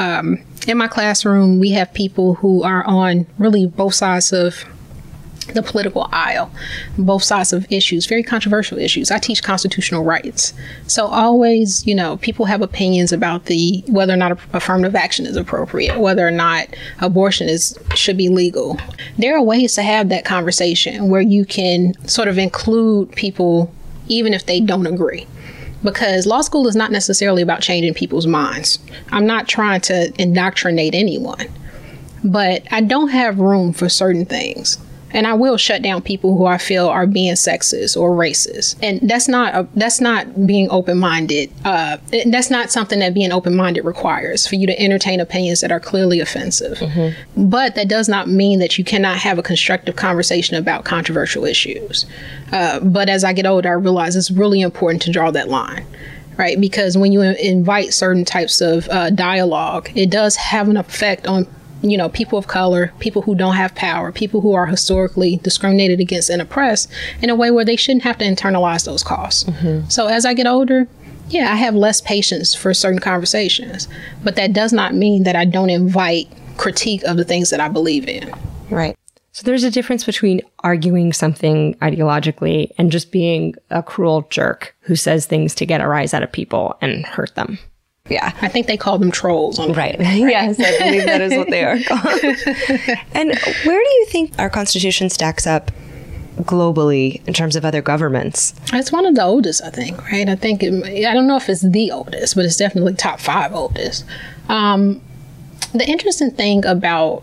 In my classroom, we have people who are on really both sides of the political aisle, both sides of issues, very controversial issues. I teach constitutional rights. So always, people have opinions about whether or not affirmative action is appropriate, whether or not abortion should be legal. There are ways to have that conversation where you can sort of include people even if they don't agree. Because law school is not necessarily about changing people's minds. I'm not trying to indoctrinate anyone, but I don't have room for certain things. And I will shut down people who I feel are being sexist or racist. And that's not being open-minded. That's not something that being open-minded requires, for you to entertain opinions that are clearly offensive. But that does not mean that you cannot have a constructive conversation about controversial issues. But as I get older, I realize it's really important to draw that line. Right? Because when you invite certain types of dialogue, it does have an effect on people of color, people who don't have power, people who are historically discriminated against and oppressed in a way where they shouldn't have to internalize those costs. So as I get older, I have less patience for certain conversations, but that does not mean that I don't invite critique of the things that I believe in. Right. So there's a difference between arguing something ideologically and just being a cruel jerk who says things to get a rise out of people and hurt them. Yeah. I think they call them trolls. Right. Yes, I believe that is what they are called. And where do you think our Constitution stacks up globally in terms of other governments? It's one of the oldest, I think, right? I don't know if it's the oldest, but it's definitely top 5 oldest. The interesting thing about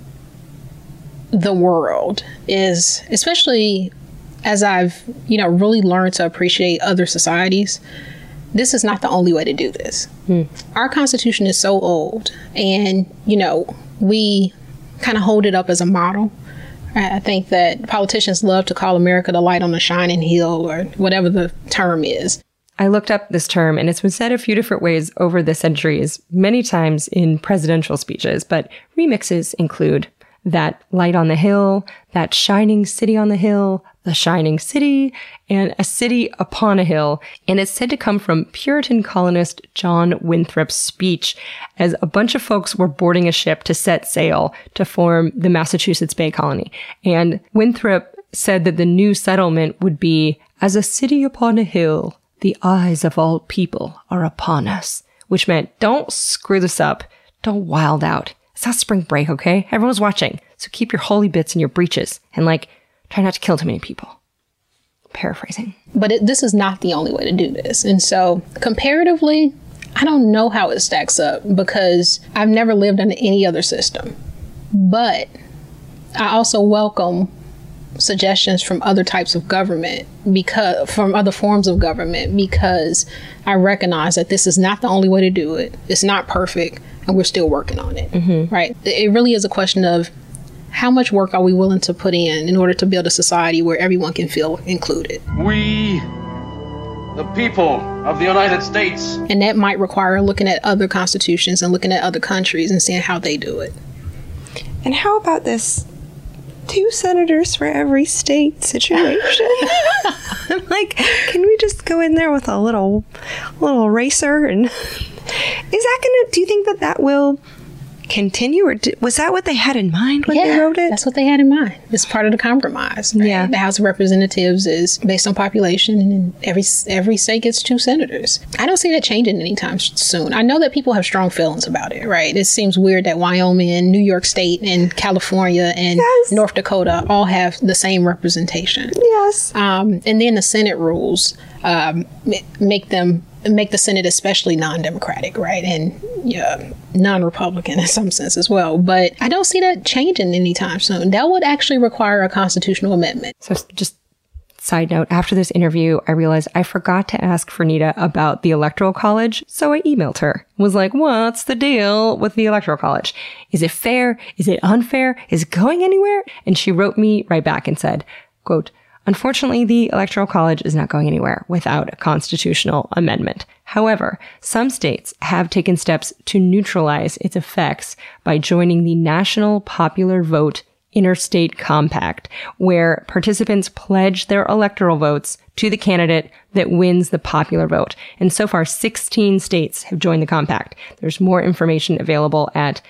the world is, especially as I've, really learned to appreciate other societies, this is not the only way to do this. Our Constitution is so old, and, we kind of hold it up as a model, I think that politicians love to call America the light on the shining hill, or whatever the term is. I looked up this term, and it's been said a few different ways over the centuries, many times in presidential speeches, but remixes include that light on the hill, that shining city on the hill, the shining city, and a city upon a hill. And it's said to come from Puritan colonist John Winthrop's speech as a bunch of folks were boarding a ship to set sail to form the Massachusetts Bay Colony. And Winthrop said that the new settlement would be, as a city upon a hill, the eyes of all people are upon us, which meant don't screw this up. Don't wild out. It's not spring break, okay? Everyone's watching. So keep your holy bits in your breeches and, try not to kill too many people. Paraphrasing. But this is not the only way to do this. And so, comparatively, I don't know how it stacks up because I've never lived under any other system. But I also welcome suggestions from other types of government, from other forms of government, because I recognize that this is not the only way to do it. It's not perfect, and we're still working on it, right? It really is a question of how much work are we willing to put in order to build a society where everyone can feel included. We, the people of the United States. And that might require looking at other constitutions and looking at other countries and seeing how they do it. And how about this 2 senators for every state situation? Can we just go in there with a little eraser? And is that do you think that will continue, or was that what they had in mind when they wrote it? That's what they had in mind. It's part of the compromise. Right? Yeah. The House of Representatives is based on population, and every state gets 2 senators. I don't see that changing anytime soon. I know that people have strong feelings about it, right? It seems weird that Wyoming and New York State and California and North Dakota all have the same representation. Yes. And then the Senate rules make the Senate especially non-democratic, right? And non-Republican in some sense as well. But I don't see that changing anytime soon. That would actually require a constitutional amendment. So just side note, after this interview, I realized I forgot to ask Fernita about the Electoral College. So I emailed her. Was like, what's the deal with the Electoral College? Is it fair? Is it unfair? Is it going anywhere? And she wrote me right back and said, quote, "Unfortunately, the Electoral College is not going anywhere without a constitutional amendment. However, some states have taken steps to neutralize its effects by joining the National Popular Vote Interstate Compact, where participants pledge their electoral votes to the candidate that wins the popular vote. And so far, 16 states have joined the compact. There's more information available at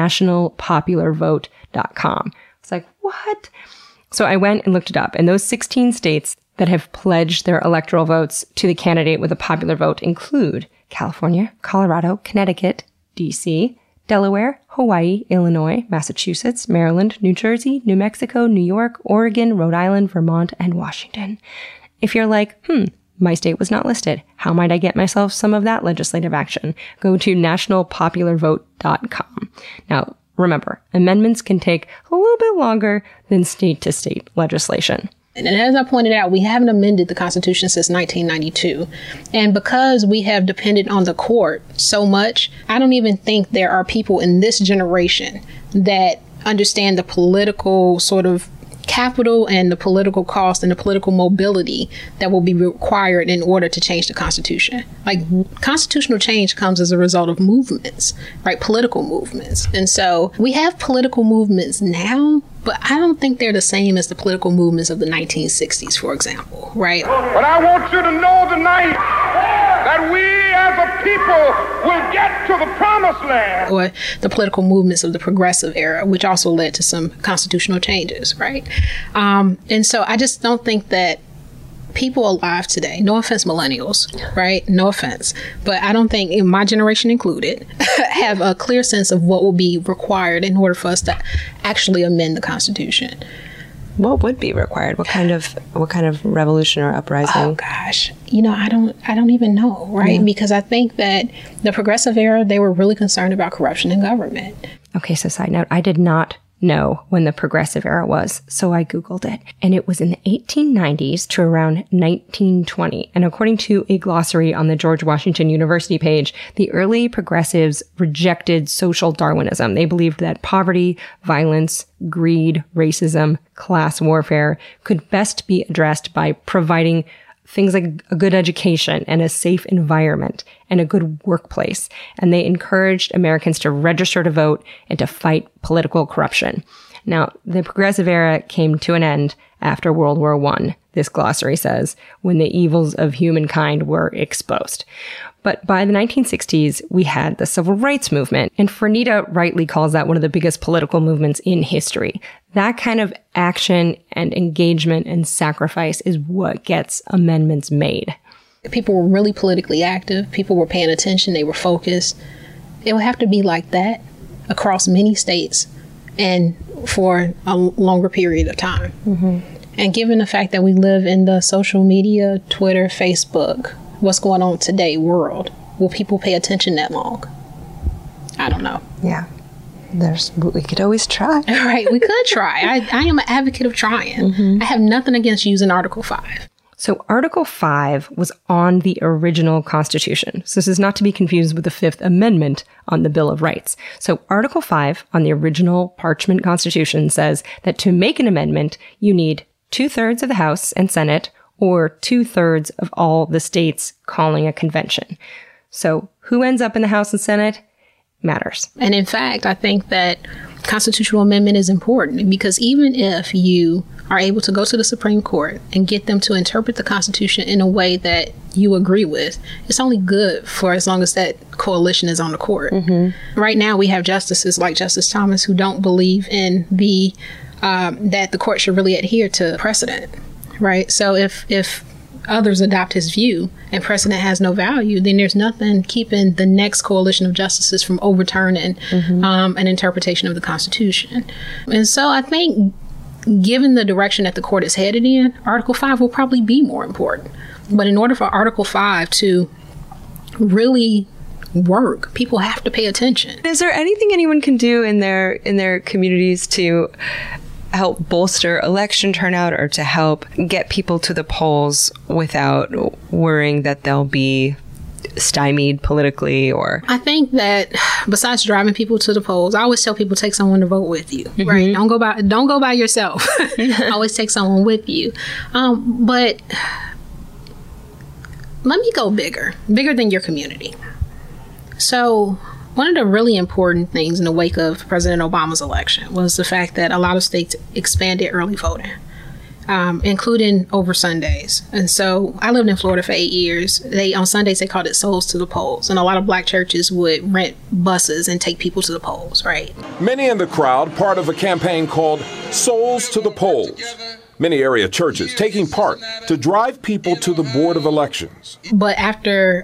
nationalpopularvote.com. It's like, what? So I went and looked it up, and those 16 states that have pledged their electoral votes to the candidate with a popular vote include California, Colorado, Connecticut, D.C., Delaware, Hawaii, Illinois, Massachusetts, Maryland, New Jersey, New Mexico, New York, Oregon, Rhode Island, Vermont, and Washington. If you're like, my state was not listed, how might I get myself some of that legislative action? Go to nationalpopularvote.com. Now, remember, amendments can take a little bit longer than state-to-state legislation. And as I pointed out, we haven't amended the Constitution since 1992. And because we have depended on the court so much, I don't even think there are people in this generation that understand the political sort of capital and the political cost and the political mobility that will be required in order to change the Constitution. Like, constitutional change comes as a result of movements, right? Political movements. And so we have political movements now, but I don't think they're the same as the political movements of the 1960s, for example, right? But I want you to know tonight that we as a people will get to the promised land. Or the political movements of the progressive era, which also led to some constitutional changes, right? And so I just don't think that people alive today, no offense millennials, right? No offense. But I don't think, my generation included, have a clear sense of what will be required in order for us to actually amend the Constitution. What would be required? What kind of revolution or uprising? Oh gosh, I don't even know, right? Yeah. Because I think that the progressive era, they were really concerned about corruption in government. Okay, so side note, I did not know when the Progressive Era was, so I Googled it. And it was in the 1890s to around 1920. And according to a glossary on the George Washington University page, the early progressives rejected social Darwinism. They believed that poverty, violence, greed, racism, class warfare could best be addressed by providing things like a good education and a safe environment and a good workplace. And they encouraged Americans to register to vote and to fight political corruption. Now, the Progressive Era came to an end after World War I, this glossary says, when the evils of humankind were exposed. But by the 1960s, we had the Civil Rights Movement, and Fernita rightly calls that one of the biggest political movements in history. That kind of action and engagement and sacrifice is what gets amendments made. People were really politically active. People were paying attention. They were focused. It would have to be like that across many states and for a longer period of time. Mm-hmm. And given the fact that we live in the social media, Twitter, Facebook, what's going on today world, will people pay attention that long? I don't know. Yeah. We could always try. Right, we could try. I am an advocate of trying. Mm-hmm. I have nothing against using Article 5. So Article 5 was on the original Constitution. So this is not to be confused with the Fifth Amendment on the Bill of Rights. So Article 5 on the original parchment Constitution says that to make an amendment, you need 2/3 of the House and Senate, or 2/3 of all the states calling a convention. So who ends up in the House and Senate matters. And in fact, I think that constitutional amendment is important because even if you are able to go to the Supreme Court and get them to interpret the Constitution in a way that you agree with, it's only good for as long as that coalition is on the court. Mm-hmm. Right now, we have justices like Justice Thomas who don't believe in that the court should really adhere to precedent. Right. So if others adopt his view and precedent has no value, then there's nothing keeping the next coalition of justices from overturning an interpretation of the Constitution. And so I think given the direction that the court is headed in, Article 5 will probably be more important. But in order for Article 5 to really work, people have to pay attention. Is there anything anyone can do in their communities to help bolster election turnout or to help get people to the polls without worrying that they'll be stymied politically? Or I think that besides driving people to the polls, I always tell people take someone to vote with you. Mm-hmm. Right? Don't go by yourself. Always take someone with you. But let me go bigger than your community. So one of the really important things in the wake of President Obama's election was the fact that a lot of states expanded early voting, including over Sundays. And so I lived in Florida for 8 years. On Sundays, they called it Souls to the Polls. And a lot of black churches would rent buses and take people to the polls, right? Many in the crowd part of a campaign called Souls to the Polls. Many area churches taking part to drive people to the Board of Elections. But after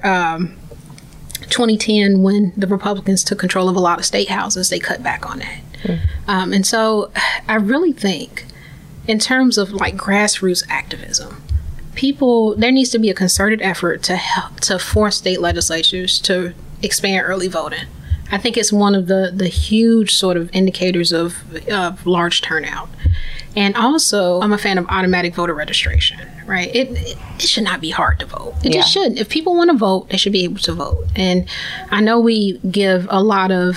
2010, when the Republicans took control of a lot of state houses, they cut back on that. And so I really think in terms of like grassroots activism, there needs to be a concerted effort to force state legislatures to expand early voting. I think it's one of the huge sort of indicators of large turnout. And also, I'm a fan of automatic voter registration, right? It should not be hard to vote. It just shouldn't. If people want to vote, they should be able to vote. And I know we give a lot of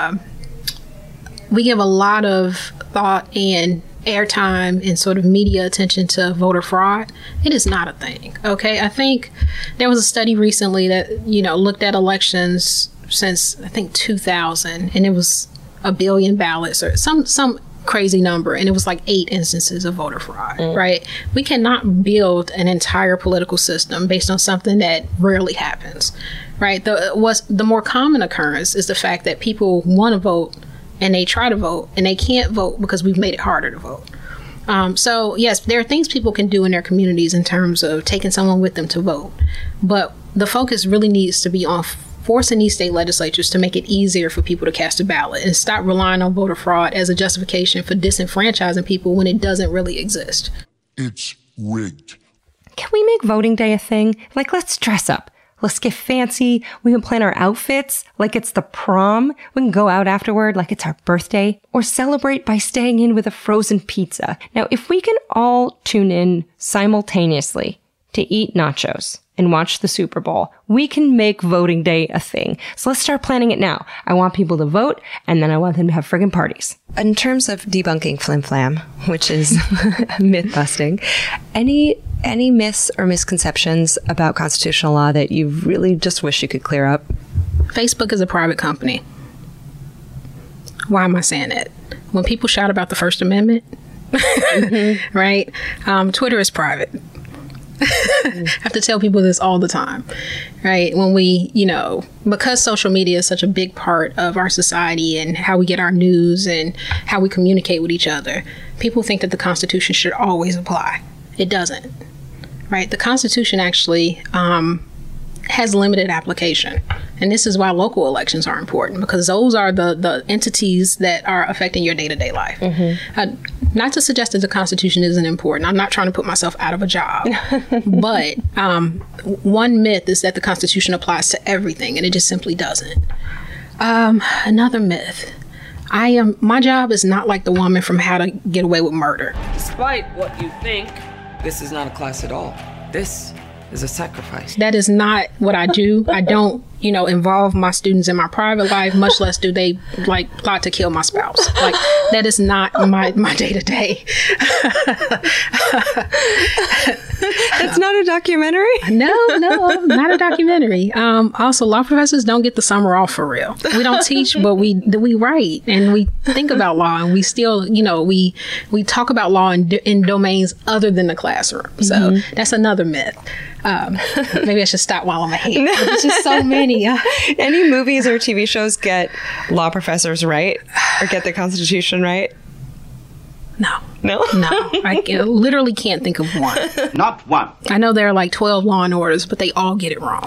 thought and airtime and sort of media attention to voter fraud. It is not a thing, okay? I think there was a study recently that, looked at elections since, I think, 2000, and it was 1 billion ballots or some crazy number, and it was like 8 instances of voter fraud, right? We cannot build an entire political system based on something that rarely happens, right? The more common occurrence is the fact that people want to vote and they try to vote and they can't vote because we've made it harder to vote. So yes, there are things people can do in their communities in terms of taking someone with them to vote, but the focus really needs to be on forcing these state legislatures to make it easier for people to cast a ballot and stop relying on voter fraud as a justification for disenfranchising people when it doesn't really exist. It's rigged. Can we make voting day a thing? Like, let's dress up. Let's get fancy. We can plan our outfits like it's the prom. We can go out afterward like it's our birthday, or celebrate by staying in with a frozen pizza. Now, if we can all tune in simultaneously to eat nachos and watch the Super Bowl, we can make voting day a thing. So let's start planning it now. I want people to vote, and then I want them to have friggin' parties. In terms of debunking flim flam, which is myth busting, any myths or misconceptions about constitutional law that you really just wish you could clear up? Facebook is a private company. Why am I saying that? When people shout about the First Amendment, right? Twitter is private. I have to tell people this all the time, right? When we, because social media is such a big part of our society and how we get our news and how we communicate with each other, people think that the Constitution should always apply. It doesn't, right? The Constitution actually has limited application. And this is why local elections are important, because those are the entities that are affecting your day-to-day life. Not to suggest that the Constitution isn't important. I'm not trying to put myself out of a job. But one myth is that the Constitution applies to everything, and it just simply doesn't. Another myth. My job is not like the woman from How to Get Away with Murder. Despite what you think, this is not a class at all. This is a sacrifice. That is not what I do. I don't, involve my students in my private life, much less do they plot to kill my spouse. That is not my day-to-day. That's not a documentary? No, not a documentary. Also, law professors don't get the summer off for real. We don't teach, but we write and we think about law, and we still, we talk about law in domains other than the classroom. So that's another myth. Maybe I should stop while I'm ahead. There's just so many. Any movies or TV shows get law professors right or get the Constitution right? No. I literally can't think of one. Not one. I know there are 12 Law and Orders, but they all get it wrong.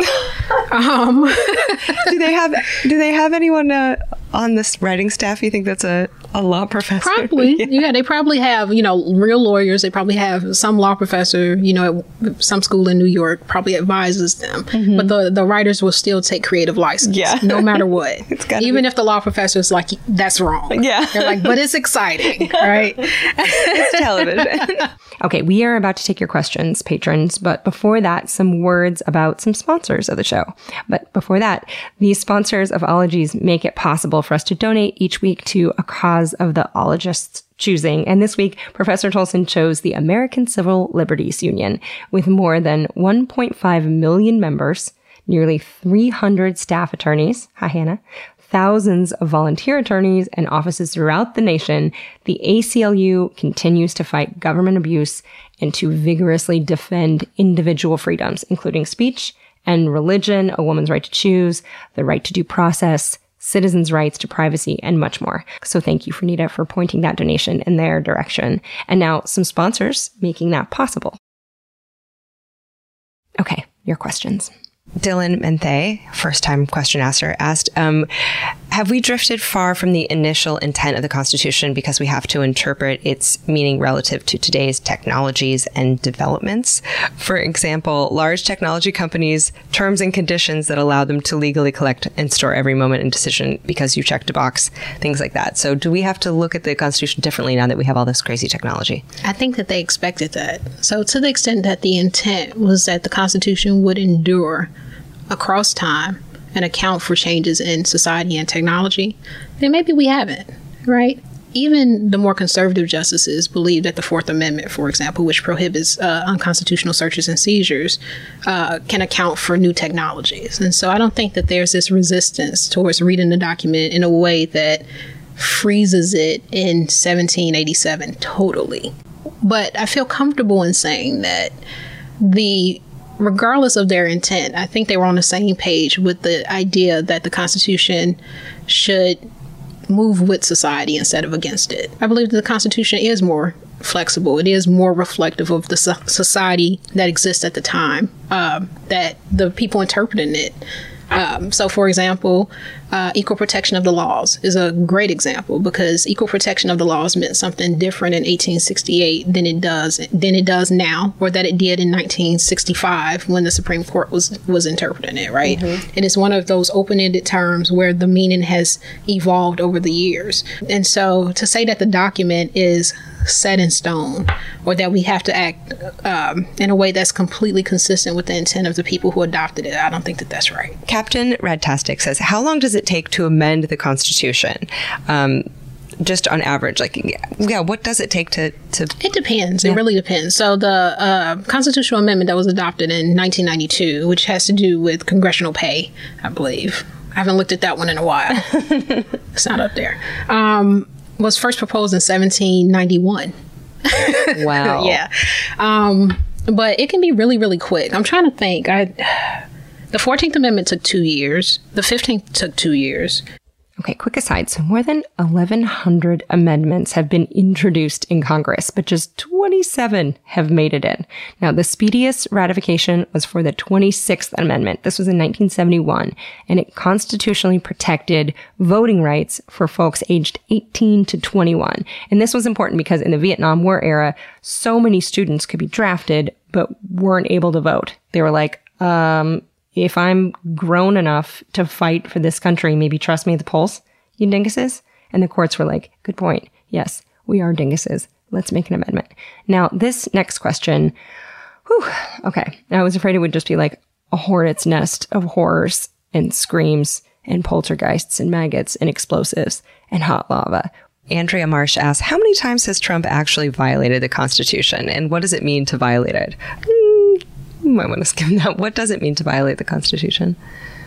Do they have anyone on this writing staff you think that's a law professor? Probably. Yeah, they probably have, real lawyers. They probably have some law professor, at some school in New York probably advises them. But the writers will still take creative license, no matter what. Even if the law professor is like, that's wrong. Yeah. They're like, but it's exciting, right? It's television. Okay, we are about to take your questions, patrons, but before that, some words about some sponsors of the show. But before that, these sponsors of Ologies make it possible for us to donate each week to a cause of the ologist's choosing. And this week, Professor Tolson chose the American Civil Liberties Union, with more than 1.5 million members, nearly 300 staff attorneys. Hi, Hannah. Thousands of volunteer attorneys and offices throughout the nation. The ACLU continues to fight government abuse and to vigorously defend individual freedoms, including speech and religion, a woman's right to choose, the right to due process, citizens' rights to privacy, and much more. So thank you, Fernita, for pointing that donation in their direction. And now some sponsors making that possible. Okay, your questions. Dylan Menthe, first-time question asker, asked, have we drifted far from the initial intent of the Constitution because we have to interpret its meaning relative to today's technologies and developments? For example, large technology companies' terms and conditions that allow them to legally collect and store every moment in decision because you checked a box, things like that. So do we have to look at the Constitution differently now that we have all this crazy technology? I think that they expected that. So to the extent that the intent was that the Constitution would endure across time and account for changes in society and technology, then maybe we haven't, right? Even the more conservative justices believe that the Fourth Amendment, for example, which prohibits unconstitutional searches and seizures, can account for new technologies. And so I don't think that there's this resistance towards reading the document in a way that freezes it in 1787 totally. But I feel comfortable in saying that regardless of their intent, I think they were on the same page with the idea that the Constitution should move with society instead of against it. I believe that the Constitution is more flexible. It is more reflective of the society that exists at the time, that the people interpreting it So, for example, equal protection of the laws is a great example, because equal protection of the laws meant something different in 1868 than it does now, or that it did in 1965 when the Supreme Court was interpreting it, right? It is one of those open-ended terms where the meaning has evolved over the years. And so to say that the document is set in stone, or that we have to act in a way that's completely consistent with the intent of the people who adopted it, I don't think that that's right. Captain Radtastic says, how long does it take to amend the Constitution? Just on average, what does it take to... It depends. It really depends. So the constitutional amendment that was adopted in 1992, which has to do with congressional pay, I believe. I haven't looked at that one in a while. It's not up there. Was first proposed in 1791. Wow. Yeah. But it can be really, really quick. I'm trying to think. The 14th Amendment took 2 years. The 15th took 2 years. Okay, quick aside. So more than 1,100 amendments have been introduced in Congress, but just 27 have made it in. Now, the speediest ratification was for the 26th Amendment. This was in 1971, and it constitutionally protected voting rights for folks aged 18 to 21. And this was important because in the Vietnam War era, so many students could be drafted, but weren't able to vote. They were like, if I'm grown enough to fight for this country, maybe trust me at the polls, you dinguses. And the courts were like, good point. Yes, we are dinguses. Let's make an amendment. Now, this next question, okay. I was afraid it would just be like a hornet's nest of horrors and screams and poltergeists and maggots and explosives and hot lava. Andrea Marsh asks, how many times has Trump actually violated the Constitution? And what does it mean to violate it? You might want to skim that. What does it mean to violate the Constitution?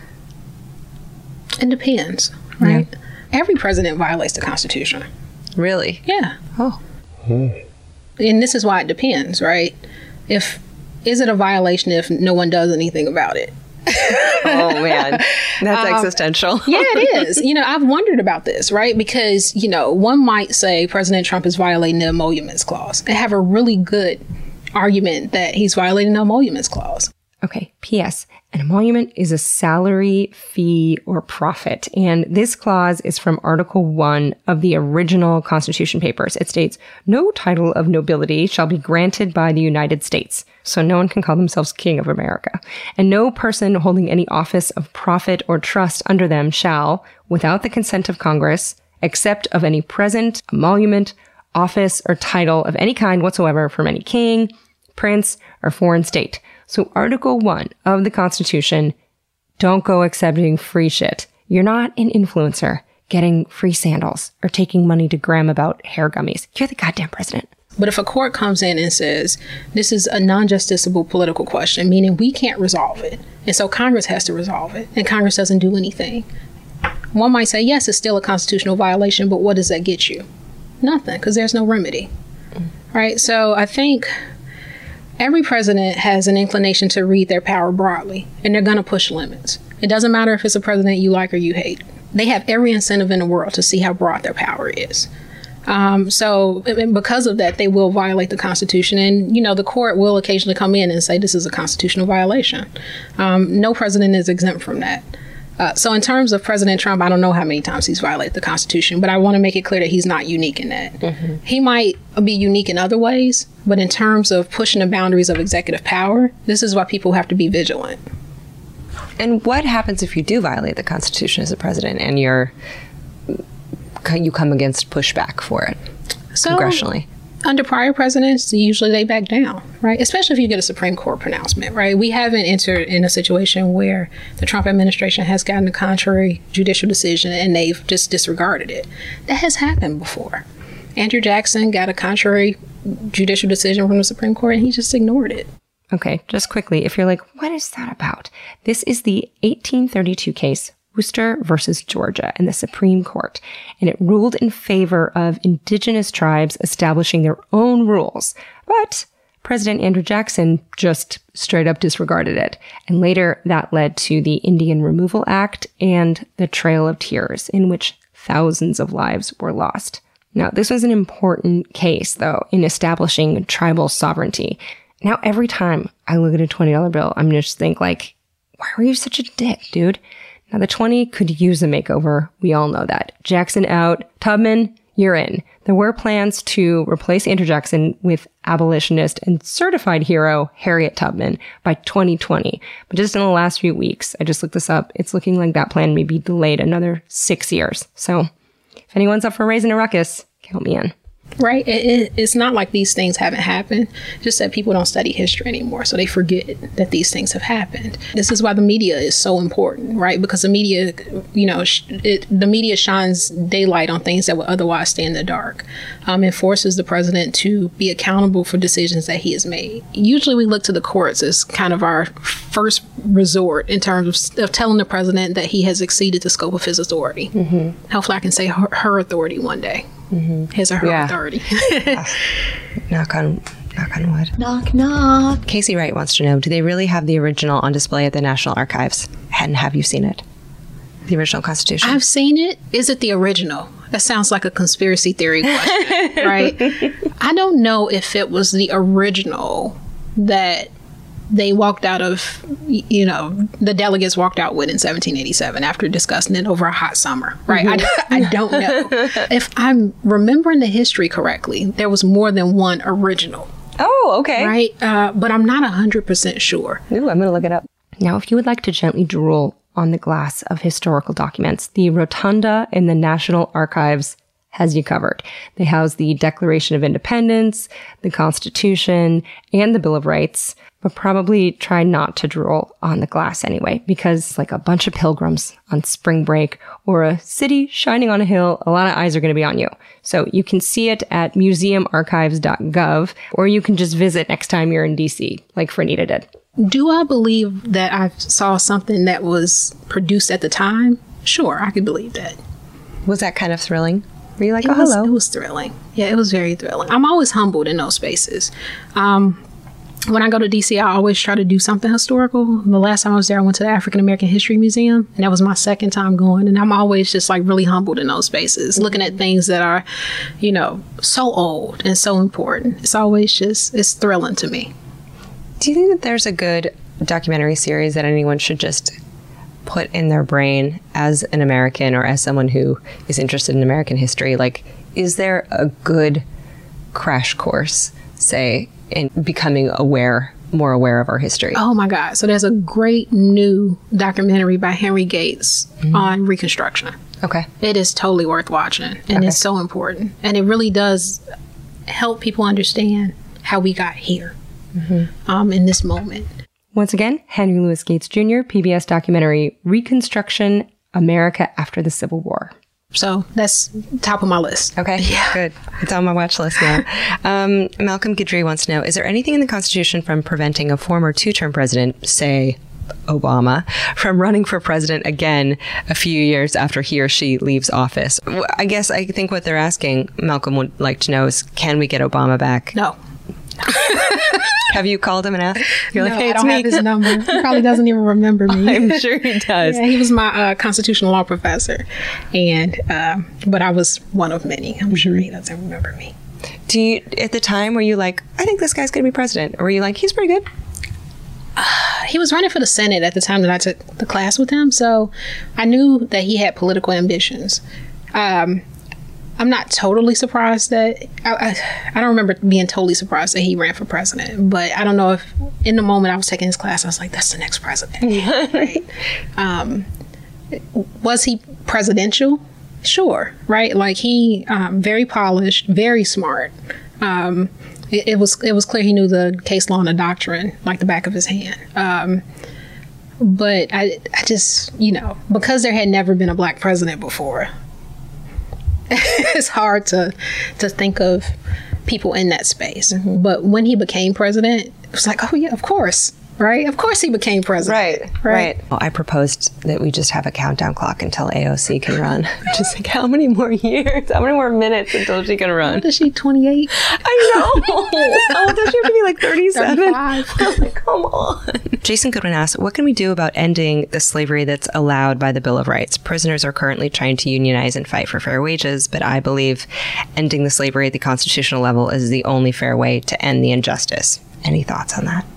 It depends, right? Yeah. Every president violates the Constitution. Really? Yeah. Oh. And this is why it depends, right? Is it a violation if no one does anything about it? Oh, man. That's existential. Yeah, it is. I've wondered about this, right? Because, one might say President Trump is violating the Emoluments Clause and have a really good argument that he's violating the Emoluments Clause. Okay, P.S. An emolument is a salary, fee, or profit. And this clause is from Article 1 of the original Constitution Papers. It states, no title of nobility shall be granted by the United States. So no one can call themselves King of America. And no person holding any office of profit or trust under them shall, without the consent of Congress, except of any present emolument, office, or title of any kind whatsoever from any king, prince, or foreign state. So Article 1 of the Constitution, don't go accepting free shit. You're not an influencer getting free sandals or taking money to gram about hair gummies. You're the goddamn president. But if a court comes in and says, this is a non-justiciable political question, meaning we can't resolve it, and so Congress has to resolve it, and Congress doesn't do anything, one might say, yes, it's still a constitutional violation, but what does that get you? Nothing, because there's no remedy, right? So I think every president has an inclination to read their power broadly, and they're going to push limits. It doesn't matter if it's a president you like or you hate. They have every incentive in the world to see how broad their power is. So because of that, they will violate the Constitution. And, the court will occasionally come in and say this is a constitutional violation. No president is exempt from that. So in terms of President Trump, I don't know how many times he's violated the Constitution, but I want to make it clear that he's not unique in that. Mm-hmm. He might be unique in other ways, but in terms of pushing the boundaries of executive power, this is why people have to be vigilant. And what happens if you do violate the Constitution as a president and you come against pushback for it congressionally? Under prior presidents, usually they back down, right? Especially if you get a Supreme Court pronouncement, right? We haven't entered in a situation where the Trump administration has gotten a contrary judicial decision and they've just disregarded it. That has happened before. Andrew Jackson got a contrary judicial decision from the Supreme Court and he just ignored it. Okay, just quickly, if you're like, what is that about? This is the 1832 case, Worcester versus Georgia in the Supreme Court, and it ruled in favor of indigenous tribes establishing their own rules. But President Andrew Jackson just straight up disregarded it. And later that led to the Indian Removal Act and the Trail of Tears, in which thousands of lives were lost. Now, this was an important case, though, in establishing tribal sovereignty. Now, every time I look at a $20 bill, I'm just think like, Why were you such a dick, dude? Now, the 20 could use a makeover. We all know that. Jackson out. Tubman, you're in. There were plans to replace Andrew Jackson with abolitionist and certified hero Harriet Tubman by 2020. But just in the last few weeks, I just looked this up, it's looking like that plan may be delayed another 6 years. So if anyone's up for raising a ruckus, count me in. Right. It's not like these things haven't happened, just that people don't study history anymore. So they forget that these things have happened. This is why the media is so important, right? Because the media, the media shines daylight on things that would otherwise stay in the dark. It forces the president to be accountable for decisions that he has made. Usually we look to the courts as kind of our first resort in terms of telling the president that he has exceeded the scope of his authority. Mm-hmm. Hopefully I can say her authority one day. Mm-hmm. His or her authority. Knock on wood. Knock, knock. Casey Wright wants to know, do they really have the original on display at the National Archives? And have you seen it? The original Constitution? I've seen it. Is it the original? That sounds like a conspiracy theory question, right? I don't know if it was the original that they walked out of, the delegates walked out with in 1787 after discussing it over a hot summer, right? Mm-hmm. I don't know. If I'm remembering the history correctly, there was more than one original. Oh, okay. Right? But I'm not 100% sure. Ooh, I'm going to look it up. Now, if you would like to gently drool on the glass of historical documents, the Rotunda in the National Archives has you covered. They house the Declaration of Independence, the Constitution, and the Bill of Rights, but probably try not to drool on the glass anyway, because like a bunch of pilgrims on spring break or a city shining on a hill, a lot of eyes are going to be on you. So you can see it at museumarchives.gov, or you can just visit next time you're in DC, like Franita did. Do I believe that I saw something that was produced at the time? Sure, I could believe that. Was that kind of thrilling? Were you like, hello? It was thrilling. Yeah, it was very thrilling. I'm always humbled in those spaces. When I go to DC, I always try to do something historical. The last time I was there, I went to the African American History Museum, and that was my second time going. And I'm always just like really humbled in those spaces, looking at things that are, so old and so important. It's always it's thrilling to me. Do you think that there's a good documentary series that anyone should just put in their brain as an American or as someone who is interested in American history? Like, is there a good crash course, say, in becoming more aware of our history? Oh my God. So there's a great new documentary by Henry Gates on Reconstruction. Okay. It is totally worth watching, and it's so important. And it really does help people understand how we got here in this moment. Once again, Henry Louis Gates Jr., PBS documentary Reconstruction, America After the Civil War. So that's top of my list. Okay, yeah. Good. It's on my watch list now. Malcolm Guidry wants to know, is there anything in the Constitution from preventing a former two-term president, say Obama, from running for president again a few years after he or she leaves office? I think what they're asking, Malcolm would like to know, is can we get Obama back? No. Have you called him and asked? You're like, hey, I don't have his number. He probably doesn't even remember me. I'm sure he does. Yeah, he was my constitutional law professor, and but I was one of many. I'm sure he doesn't remember me. Do you, at the time, were you like, I think this guy's going to be president? Or were you like, he's pretty good? He was running for the Senate at the time that I took the class with him, so I knew that he had political ambitions. I'm not totally surprised that I don't remember being totally surprised that he ran for president, but I don't know if in the moment I was taking his class, I was like, that's the next president. Right? Was he presidential? Sure. Right. Like he, very polished, very smart. It was clear he knew the case law and the doctrine like the back of his hand. But I just, because there had never been a black president before, it's hard to think of people in that space. But when he became president, it was like, oh yeah, of course. Right? Of course he became president. Right. Well, I proposed that we just have a countdown clock until AOC can run. Just like, how many more years? How many more minutes until she can run? What is she, 28? I know. Oh, does she have to be like 37? 35. I'm like, come on. Jason Goodwin asks, what can we do about ending the slavery that's allowed by the Bill of Rights? Prisoners are currently trying to unionize and fight for fair wages, but I believe ending the slavery at the constitutional level is the only fair way to end the injustice. Any thoughts on that?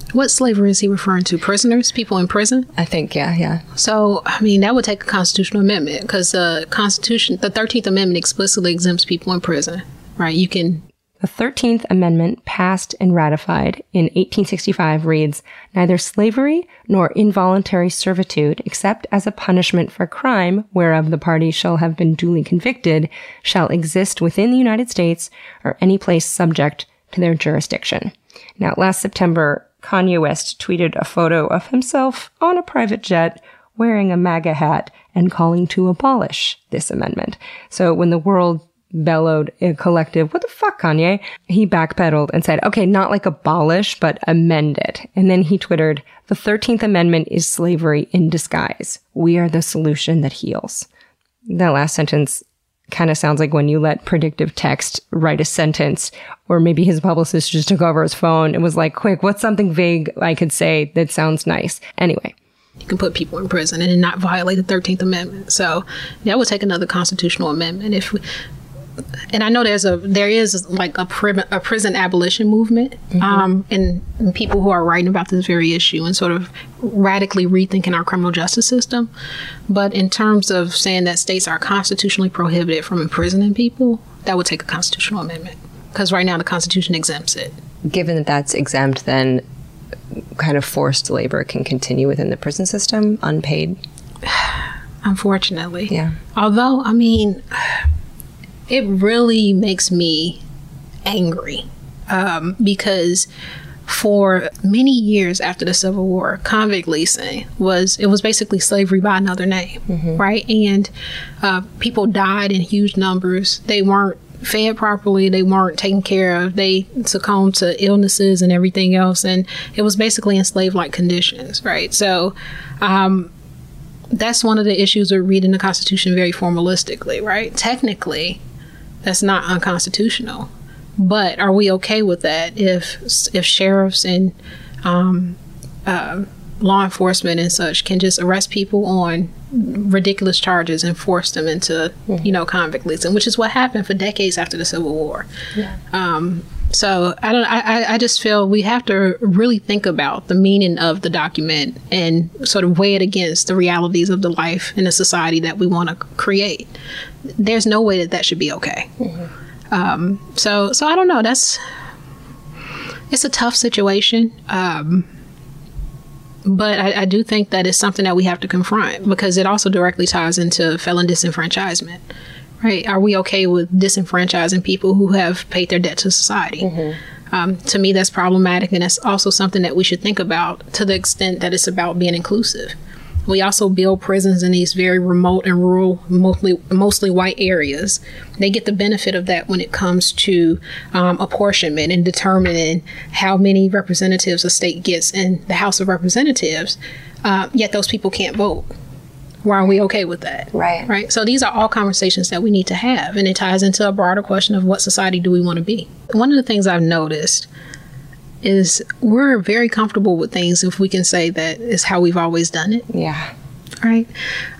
What slavery is he referring to? Prisoners? People in prison? I think, yeah. So, I mean, that would take a constitutional amendment because the Constitution, the 13th Amendment explicitly exempts people in prison, right? You can... The 13th Amendment, passed and ratified in 1865, reads, "Neither slavery nor involuntary servitude, except as a punishment for crime whereof the party shall have been duly convicted, shall exist within the United States or any place subject to their jurisdiction." Now, last September, Kanye West tweeted a photo of himself on a private jet wearing a MAGA hat and calling to abolish this amendment. So when the world bellowed a collective, "What the fuck, Kanye?" he backpedaled and said, okay, not like abolish, but amend it. And then he twittered, "The 13th Amendment is slavery in disguise. We are the solution that heals." That last sentence kind of sounds like when you let predictive text write a sentence, or maybe his publicist just took over his phone and was like, quick, what's something vague I could say that sounds nice? Anyway. You can put people in prison and not violate the 13th Amendment. So that would take another constitutional amendment. And I know there is like a prison abolition movement, and people who are writing about this very issue and sort of radically rethinking our criminal justice system. But in terms of saying that states are constitutionally prohibited from imprisoning people, that would take a constitutional amendment because right now the Constitution exempts it. Given that that's exempt, then kind of forced labor can continue within the prison system, unpaid? Unfortunately. Yeah. Although, I mean... it really makes me angry because for many years after the Civil War, convict leasing was basically slavery by another name, right? And people died in huge numbers. They weren't fed properly. They weren't taken care of. They succumbed to illnesses and everything else. And it was basically enslaved-like conditions, right? So that's one of the issues with reading the Constitution very formalistically, right? Technically, that's not unconstitutional. But are we okay with that if sheriffs and law enforcement and such can just arrest people on ridiculous charges and force them into, convict leasing, which is what happened for decades after the Civil War. Yeah. So I just feel we have to really think about the meaning of the document and sort of weigh it against the realities of the life and the society that we want to create. There's no way that should be okay. So I don't know. It's a tough situation. But I do think that it's something that we have to confront because it also directly ties into felon disenfranchisement. Right. Are we okay with disenfranchising people who have paid their debt to society? To me, that's problematic. And that's also something that we should think about to the extent that it's about being inclusive. We also build prisons in these very remote and rural, mostly white areas. They get the benefit of that when it comes to apportionment and determining how many representatives a state gets in the House of Representatives. Yet those people can't vote. Why are we okay with that? Right. So these are all conversations that we need to have. And it ties into a broader question of what society do we want to be. One of the things I've noticed is we're very comfortable with things if we can say that is how we've always done it. Yeah. Right.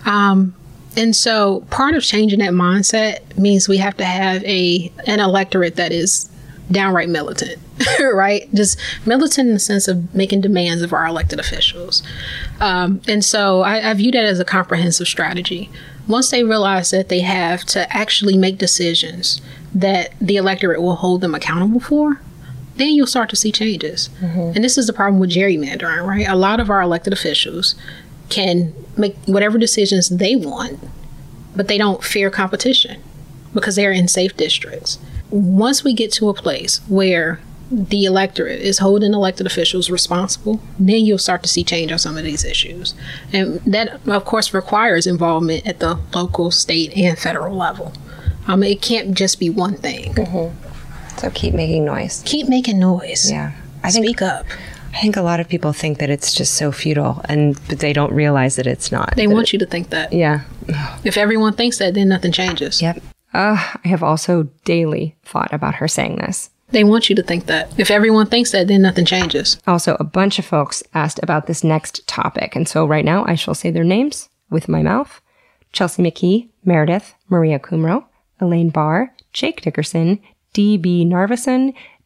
And so part of changing that mindset means we have to have an electorate that is downright militant, right? Just militant in the sense of making demands of our elected officials. And so I view that as a comprehensive strategy. Once they realize that they have to actually make decisions that the electorate will hold them accountable for, then you'll start to see changes. And this is the problem with gerrymandering, right? A lot of our elected officials can make whatever decisions they want, but they don't fear competition because they're in safe districts. Once we get to a place where the electorate is holding elected officials responsible, then you'll start to see change on some of these issues. And that, of course, requires involvement at the local, state, and federal level. It can't just be one thing. So keep making noise. Keep making noise. Yeah. Speak up. I think a lot of people think that it's just so futile, but they don't realize that it's not. They want you to think that. Yeah. If everyone thinks that, then nothing changes. Yep. I have also daily thought about her saying this. They want you to think that. If everyone thinks that, then nothing changes. Also, a bunch of folks asked about this next topic. And so right now I shall say their names with my mouth. Chelsea McKee, Meredith, Maria Kumro, Elaine Barr, Jake Dickerson, D.B. Narveson,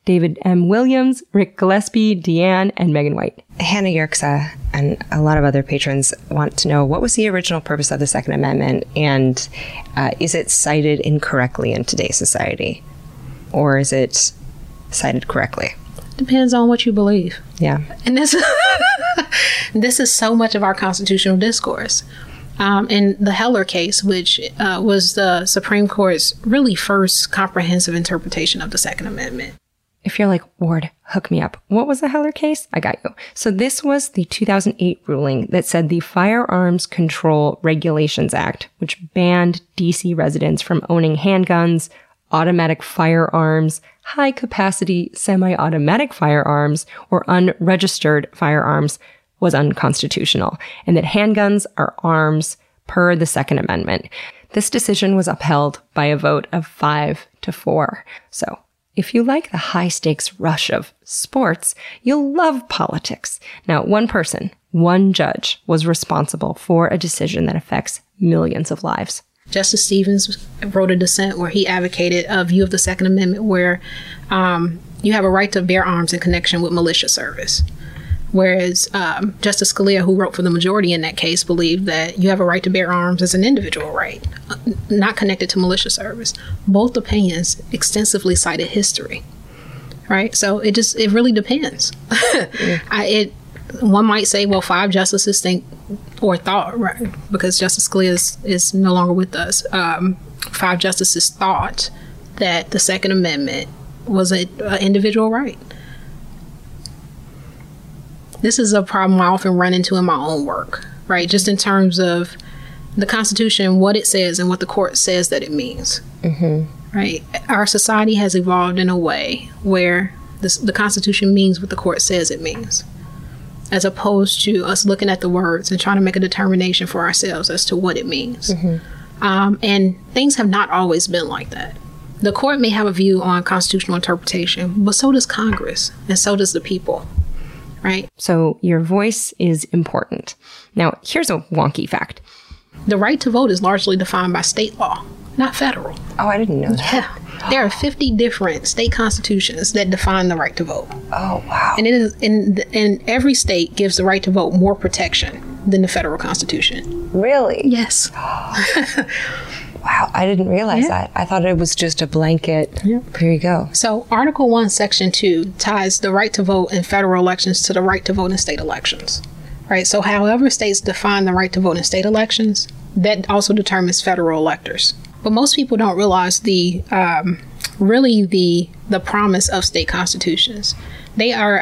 David M. Williams, Rick Gillespie, Deanne, and Megan White. Hannah Yerxa and a lot of other patrons want to know, what was the original purpose of the Second Amendment, and is it cited incorrectly in today's society? Or is it cited correctly? Depends on what you believe. Yeah. And this is so much of our constitutional discourse. In the Heller case, which was the Supreme Court's really first comprehensive interpretation of the Second Amendment. If you're like, Ward, hook me up. What was the Heller case? I got you. So this was the 2008 ruling that said the Firearms Control Regulations Act, which banned DC residents from owning handguns, automatic firearms, high-capacity semi-automatic firearms, or unregistered firearms, was unconstitutional, and that handguns are arms per the Second Amendment. This decision was upheld by a vote of 5-4. So, if you like the high-stakes rush of sports, you'll love politics. Now, one person, one judge, was responsible for a decision that affects millions of lives. Justice Stevens wrote a dissent where he advocated a view of the Second Amendment where you have a right to bear arms in connection with militia service. Whereas Justice Scalia, who wrote for the majority in that case, believed that you have a right to bear arms as an individual right, not connected to militia service. Both opinions extensively cited history, right? So it really depends. One might say, well, 5 justices think or thought, right, because Justice Scalia is no longer with us. 5 justices thought that the Second Amendment was an individual right. This is a problem I often run into in my own work, right? Just in terms of the Constitution, what it says and what the court says that it means, right? Our society has evolved in a way where the Constitution means what the court says it means, as opposed to us looking at the words and trying to make a determination for ourselves as to what it means. And things have not always been like that. The court may have a view on constitutional interpretation, but so does Congress, and so does the people. Right. So your voice is important. Now, here's a wonky fact. The right to vote is largely defined by state law, not federal. Oh, I didn't know that. Yeah. There are 50 different state constitutions that define the right to vote. Oh, wow. And it is in every state gives the right to vote more protection than the federal constitution. Really? Yes. Wow, I didn't realize that. I thought it was just a blanket. Yeah. There you go. So Article 1, Section 2 ties the right to vote in federal elections to the right to vote in state elections. Right? So however states define the right to vote in state elections, that also determines federal electors. But most people don't realize the promise of state constitutions. They are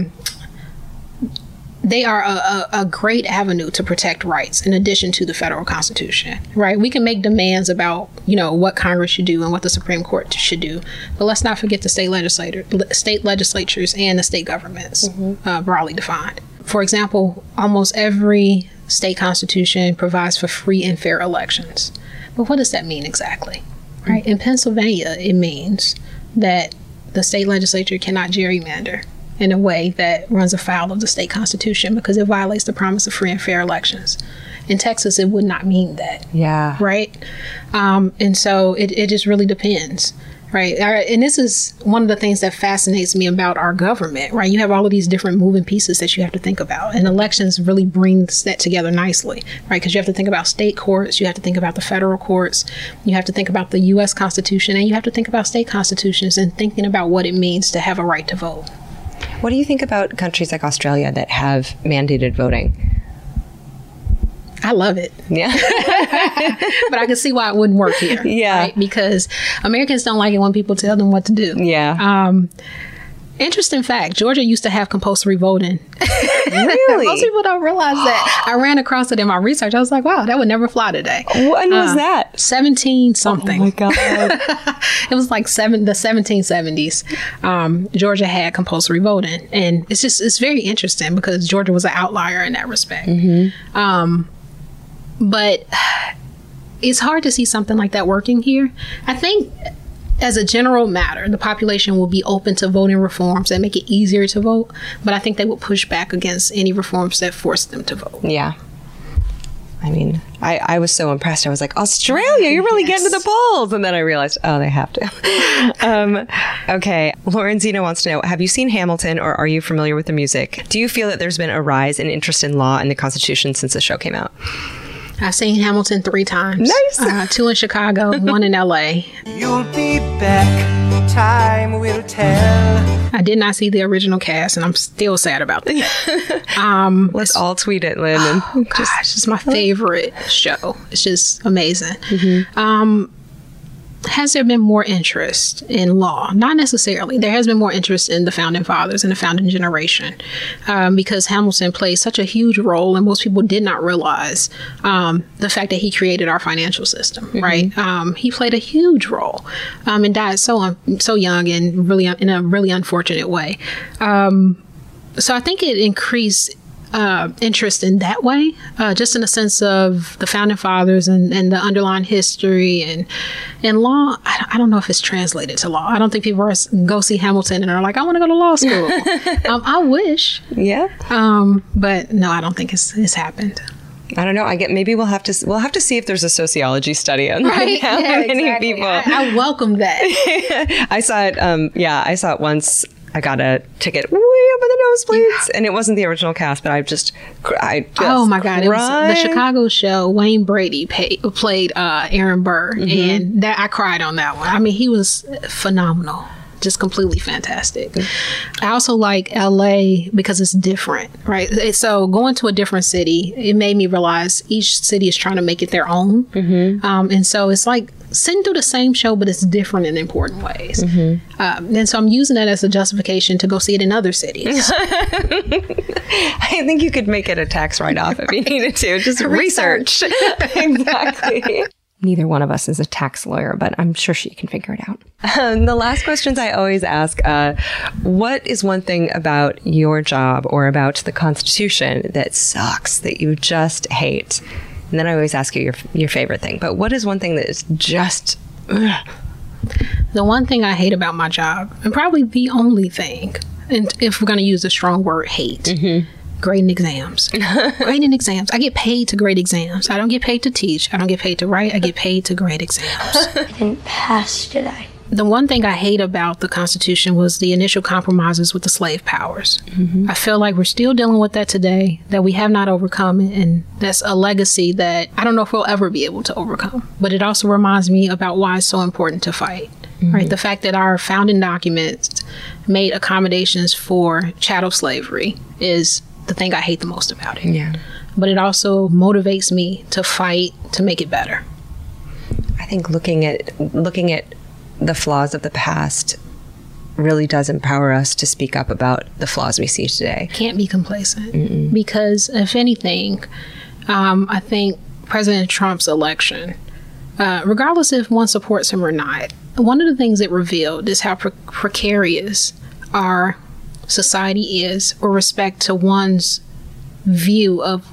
a great avenue to protect rights in addition to the federal constitution, right? We can make demands about, what Congress should do and what the Supreme Court should do. But let's not forget the state legislatures and the state governments, broadly defined. For example, almost every state constitution provides for free and fair elections. But what does that mean exactly, right? In Pennsylvania, it means that the state legislature cannot gerrymander in a way that runs afoul of the state constitution because it violates the promise of free and fair elections. In Texas, it would not mean that. Yeah. Right? And so it just really depends, right? And this is one of the things that fascinates me about our government, right? You have all of these different moving pieces that you have to think about, and elections really brings that together nicely, right? Because you have to think about state courts, you have to think about the federal courts, you have to think about the U.S. Constitution, and you have to think about state constitutions and thinking about what it means to have a right to vote. What do you think about countries like Australia that have mandated voting? I love it. Yeah. But I can see why it wouldn't work here. Yeah. Right? Because Americans don't like it when people tell them what to do. Yeah. Interesting fact, Georgia used to have compulsory voting. Really? Most people don't realize that. I ran across it in my research. I was like, wow, that would never fly today. When was that? 17 something. Oh my God. It was like the 1770s. Georgia had compulsory voting. And it's very interesting because Georgia was an outlier in that respect. But it's hard to see something like that working here. I think as a general matter, the population will be open to voting reforms that make it easier to vote. But I think they will push back against any reforms that force them to vote. Yeah. I mean, I was so impressed. I was like, Australia, you're really getting to the polls. And then I realized, oh, they have to. Okay. Lorenzina wants to know, have you seen Hamilton or are you familiar with the music? Do you feel that there's been a rise in interest in law and the Constitution since the show came out? I've seen Hamilton 3 times. Nice. 2 in Chicago, 1 in LA. You'll be back, time will tell. I did not see the original cast, and I'm still sad about that. Let's all tweet it, Lynn. Oh, gosh, it's my favorite show. It's just amazing. Has there been more interest in law? Not necessarily. There has been more interest in the founding fathers and the founding generation because Hamilton played such a huge role, and most people did not realize the fact that he created our financial system, right? He played a huge role and died so young and really in a really unfortunate way. So I think it increased interest in that way, just in the sense of the founding fathers and the underlying history and law. I don't know if it's translated to law. I don't think people go see Hamilton and are like, I want to go to law school. I wish. Yeah. But no, I don't think it's happened. I don't know. Maybe we'll have to see if there's a sociology study on how many people. I welcome that. I saw it. I saw it once. I got a ticket way up in the nosebleeds, and it wasn't the original cast, but I just oh my God, cried. It was the Chicago show. Wayne Brady played Aaron Burr, and that I cried on that one. I mean, he was phenomenal. Just completely fantastic. I also like LA because it's different, right? So going to a different city, it made me realize each city is trying to make it their own. And so it's like sitting through the same show, but it's different in important ways. And so I'm using that as a justification to go see it in other cities. I think you could make it a tax write-off if you needed to. Just research. Exactly. Neither one of us is a tax lawyer, but I'm sure she can figure it out. The last questions I always ask, what is one thing about your job or about the Constitution that sucks, that you just hate? And then I always ask you your favorite thing. But what is one thing that is just... ugh? The one thing I hate about my job, and probably the only thing, and if we're going to use the strong word hate, grading exams. Grading exams. I get paid to grade exams. I don't get paid to teach. I don't get paid to write. I get paid to grade exams. I didn't pass, did I? The one thing I hate about the Constitution was the initial compromises with the slave powers. I feel like we're still dealing with that today, that we have not overcome, and that's a legacy that I don't know if we'll ever be able to overcome. But it also reminds me about why it's so important to fight. Right? The fact that our founding documents made accommodations for chattel slavery is the thing I hate the most about it. Yeah. But it also motivates me to fight to make it better. I think looking at the flaws of the past really does empower us to speak up about the flaws we see today. Can't be complacent because if anything, I think President Trump's election, regardless if one supports him or not, one of the things it revealed is how precarious our society is with respect to one's view of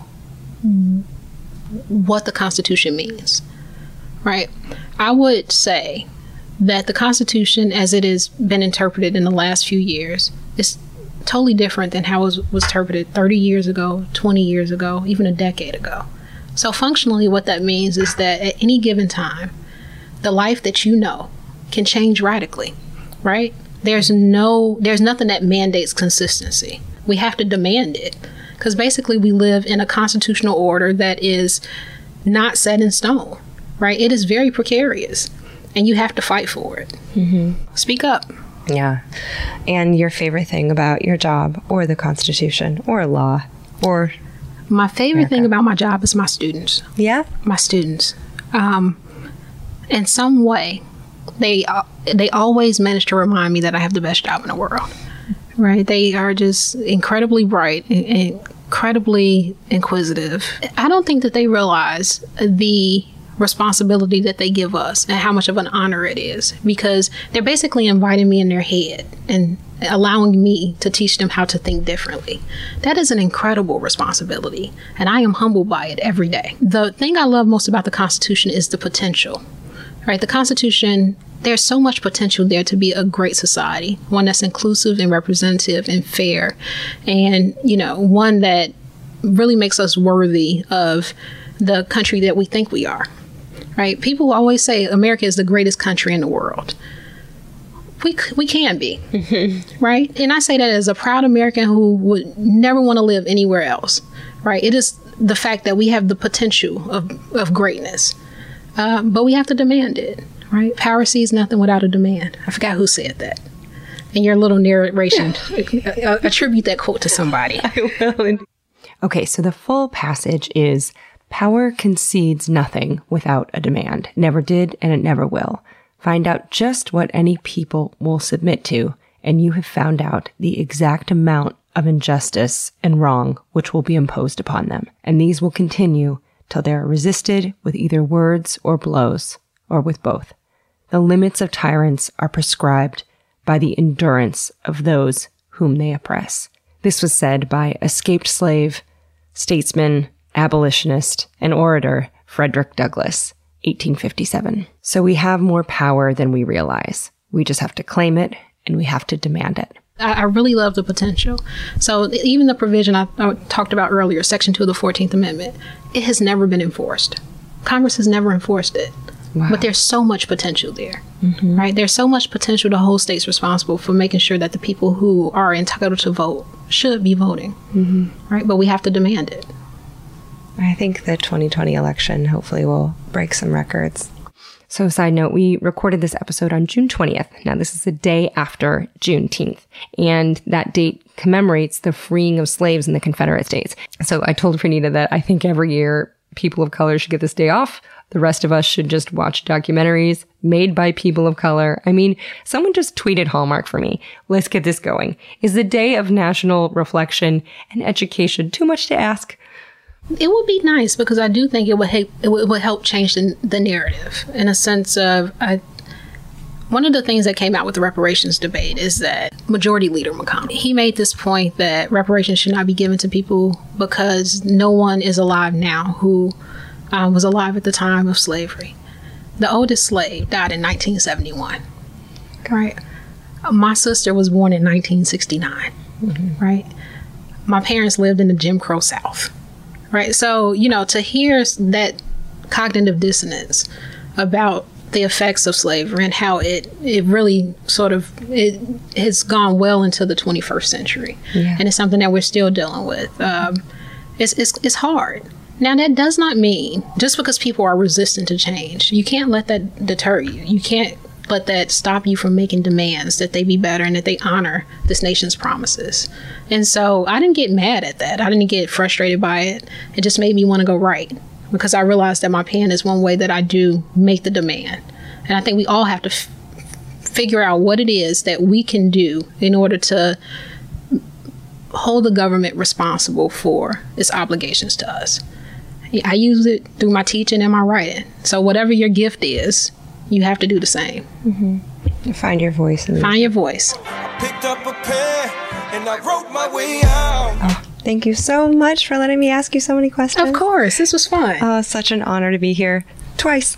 what the Constitution means, right? I would say that the Constitution, as it has been interpreted in the last few years, is totally different than how it was interpreted 30 years ago, 20 years ago, even a decade ago. So functionally, what that means is that at any given time, the life that you know can change radically, right? There's nothing that mandates consistency. We have to demand it because basically we live in a constitutional order that is not set in stone, right? It is very precarious and you have to fight for it. Speak up. Yeah. And your favorite thing about your job or the Constitution or law or... My favorite thing about my job is my students. Yeah? My students. In some way, they always manage to remind me that I have the best job in the world. Right? They are just incredibly bright, incredibly inquisitive. I don't think that they realize the responsibility that they give us and how much of an honor it is, because they're basically inviting me in their head and allowing me to teach them how to think differently. That is an incredible responsibility, and I am humbled by it every day. The thing I love most about the Constitution is the potential. Right? The Constitution, there's so much potential there to be a great society, one that's inclusive and representative and fair, and one that really makes us worthy of the country that we think we are, right? People always say America is the greatest country in the world. We can be, right? And I say that as a proud American who would never want to live anywhere else, right? It is the fact that we have the potential of greatness, but we have to demand it, right? Power sees nothing without a demand. I forgot who said that. In your little narration, attribute that quote to somebody. I will. Okay, so the full passage is, power concedes nothing without a demand. Never did, and it never will. Find out just what any people will submit to, and you have found out the exact amount of injustice and wrong which will be imposed upon them. And these will continue till they are resisted with either words or blows, or with both. The limits of tyrants are prescribed by the endurance of those whom they oppress. This was said by escaped slave, statesman, abolitionist, and orator Frederick Douglass, 1857. So we have more power than we realize. We just have to claim it, and we have to demand it. I really love the potential. So even the provision I talked about earlier, Section 2 of the 14th Amendment, it has never been enforced. Congress has never enforced it. Wow. But there's so much potential there, right? There's so much potential to hold states responsible for making sure that the people who are entitled to vote should be voting, right? But we have to demand it. I think the 2020 election hopefully will break some records. So side note, we recorded this episode on June 20th. Now, this is the day after Juneteenth, and that date commemorates the freeing of slaves in the Confederate States. So I told Pranita that I think every year people of color should get this day off. The rest of us should just watch documentaries made by people of color. I mean, someone just tweeted Hallmark for me. Let's get this going. Is the day of national reflection and education too much to ask? It would be nice, because I do think it would help change the narrative in a sense of one of the things that came out with the reparations debate is that Majority Leader McConnell, he made this point that reparations should not be given to people because no one is alive now who was alive at the time of slavery. The oldest slave died in 1971, right? My sister was born in 1969, right? My parents lived in the Jim Crow South. Right. So, to hear that cognitive dissonance about the effects of slavery and how it really it has gone well into the 21st century. Yeah. And it's something that we're still dealing with. It's hard. Now, that does not mean just because people are resistant to change, you can't let that deter you. You can't let that stop you from making demands that they be better and that they honor this nation's promises. And so I didn't get mad at that. I didn't get frustrated by it. It just made me want to go right, because I realized that my pen is one way that I do make the demand. And I think we all have to figure out what it is that we can do in order to hold the government responsible for its obligations to us. I use it through my teaching and my writing. So whatever your gift is, you have to do the same. Find your voice. Find your voice. I picked up a pen and I wrote my way out. Oh, thank you so much for letting me ask you so many questions. Of course. This was fun. Oh, such an honor to be here. Twice.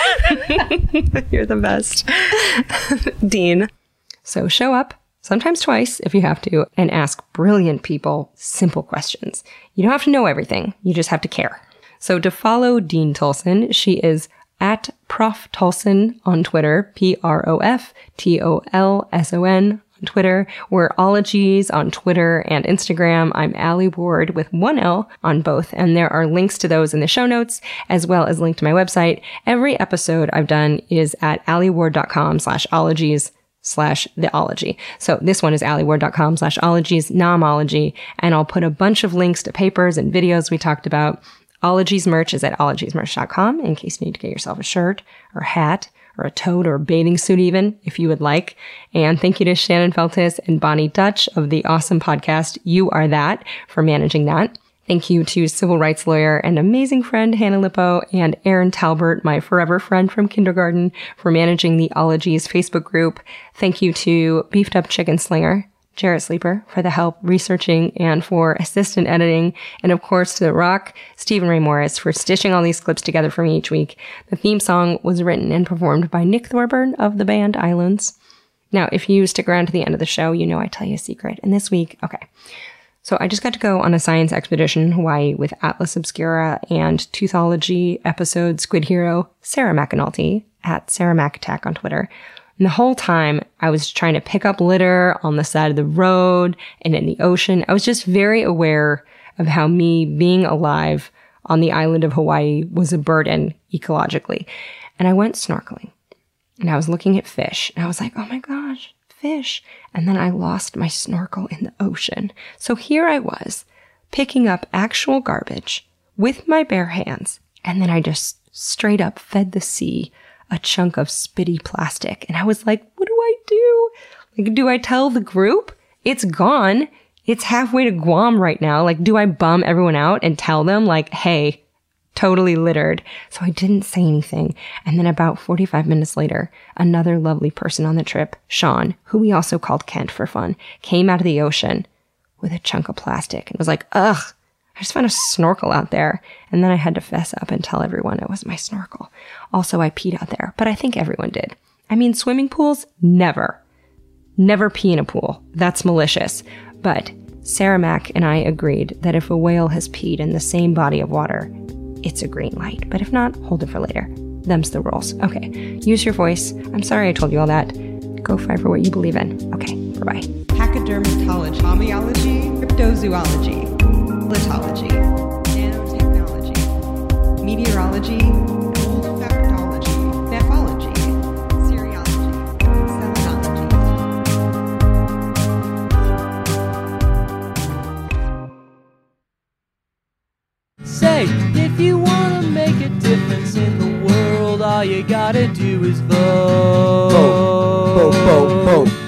You're the best. Dean. So show up, sometimes twice if you have to, and ask brilliant people simple questions. You don't have to know everything. You just have to care. So to follow Dean Tolson, she is at Prof. Tolson on Twitter, PROFTOLSON on Twitter. We're Ologies on Twitter and Instagram. I'm Allie Ward with one L on both, and there are links to those in the show notes, as well as link to my website. Every episode I've done is at allieward.com/ologies/theology. So this one is allieward.com/ologies, nomology, and I'll put a bunch of links to papers and videos we talked about. Ologies merch is at ologiesmerch.com in case you need to get yourself a shirt or hat or a tote or a bathing suit even, if you would like. And thank you to Shannon Feltis and Bonnie Dutch of the awesome podcast You Are That for managing that. Thank you to civil rights lawyer and amazing friend Hannah Lippo and Aaron Talbert, my forever friend from kindergarten, for managing the Ologies Facebook group. Thank you to Beefed Up Chicken Slinger, Jarrett Sleeper, for the help researching and for assistant editing. And of course to The Rock, Stephen Ray Morris, for stitching all these clips together for me each week. The theme song was written and performed by Nick Thorburn of the band Islands. Now, if you stick around to the end of the show, you know I tell you a secret. And this week, okay. So I just got to go on a science expedition in Hawaii with Atlas Obscura and Teuthology episode Squid Hero Sarah McAnulty at Sarah McAttack on Twitter. And the whole time I was trying to pick up litter on the side of the road and in the ocean. I was just very aware of how me being alive on the island of Hawaii was a burden ecologically. And I went snorkeling and I was looking at fish and I was like, oh my gosh, fish. And then I lost my snorkel in the ocean. So here I was picking up actual garbage with my bare hands. And then I just straight up fed the sea a chunk of spitty plastic. And I was like, what do I do? Like, do I tell the group? It's gone. It's halfway to Guam right now. Like, do I bum everyone out and tell them like, hey, totally littered? So I didn't say anything. And then about 45 minutes later, another lovely person on the trip, Sean, who we also called Kent for fun, came out of the ocean with a chunk of plastic and was like, ugh, I just found a snorkel out there. And then I had to fess up and tell everyone it was my snorkel. Also, I peed out there, but I think everyone did. I mean, swimming pools, never pee in a pool. That's malicious. But Sarah Mac and I agreed that if a whale has peed in the same body of water, it's a green light. But if not, hold it for later. Them's the rules. Okay, use your voice. I'm sorry I told you all that. Go fight for what you believe in. Okay, bye-bye. Pachydermatology, homeology, cryptozoology, litology, nanotechnology, meteorology, olfactology, nephology, serology, selenology. Say, if you want to make a difference in the world, all you gotta do is vote. Vote, vote, vote, vote.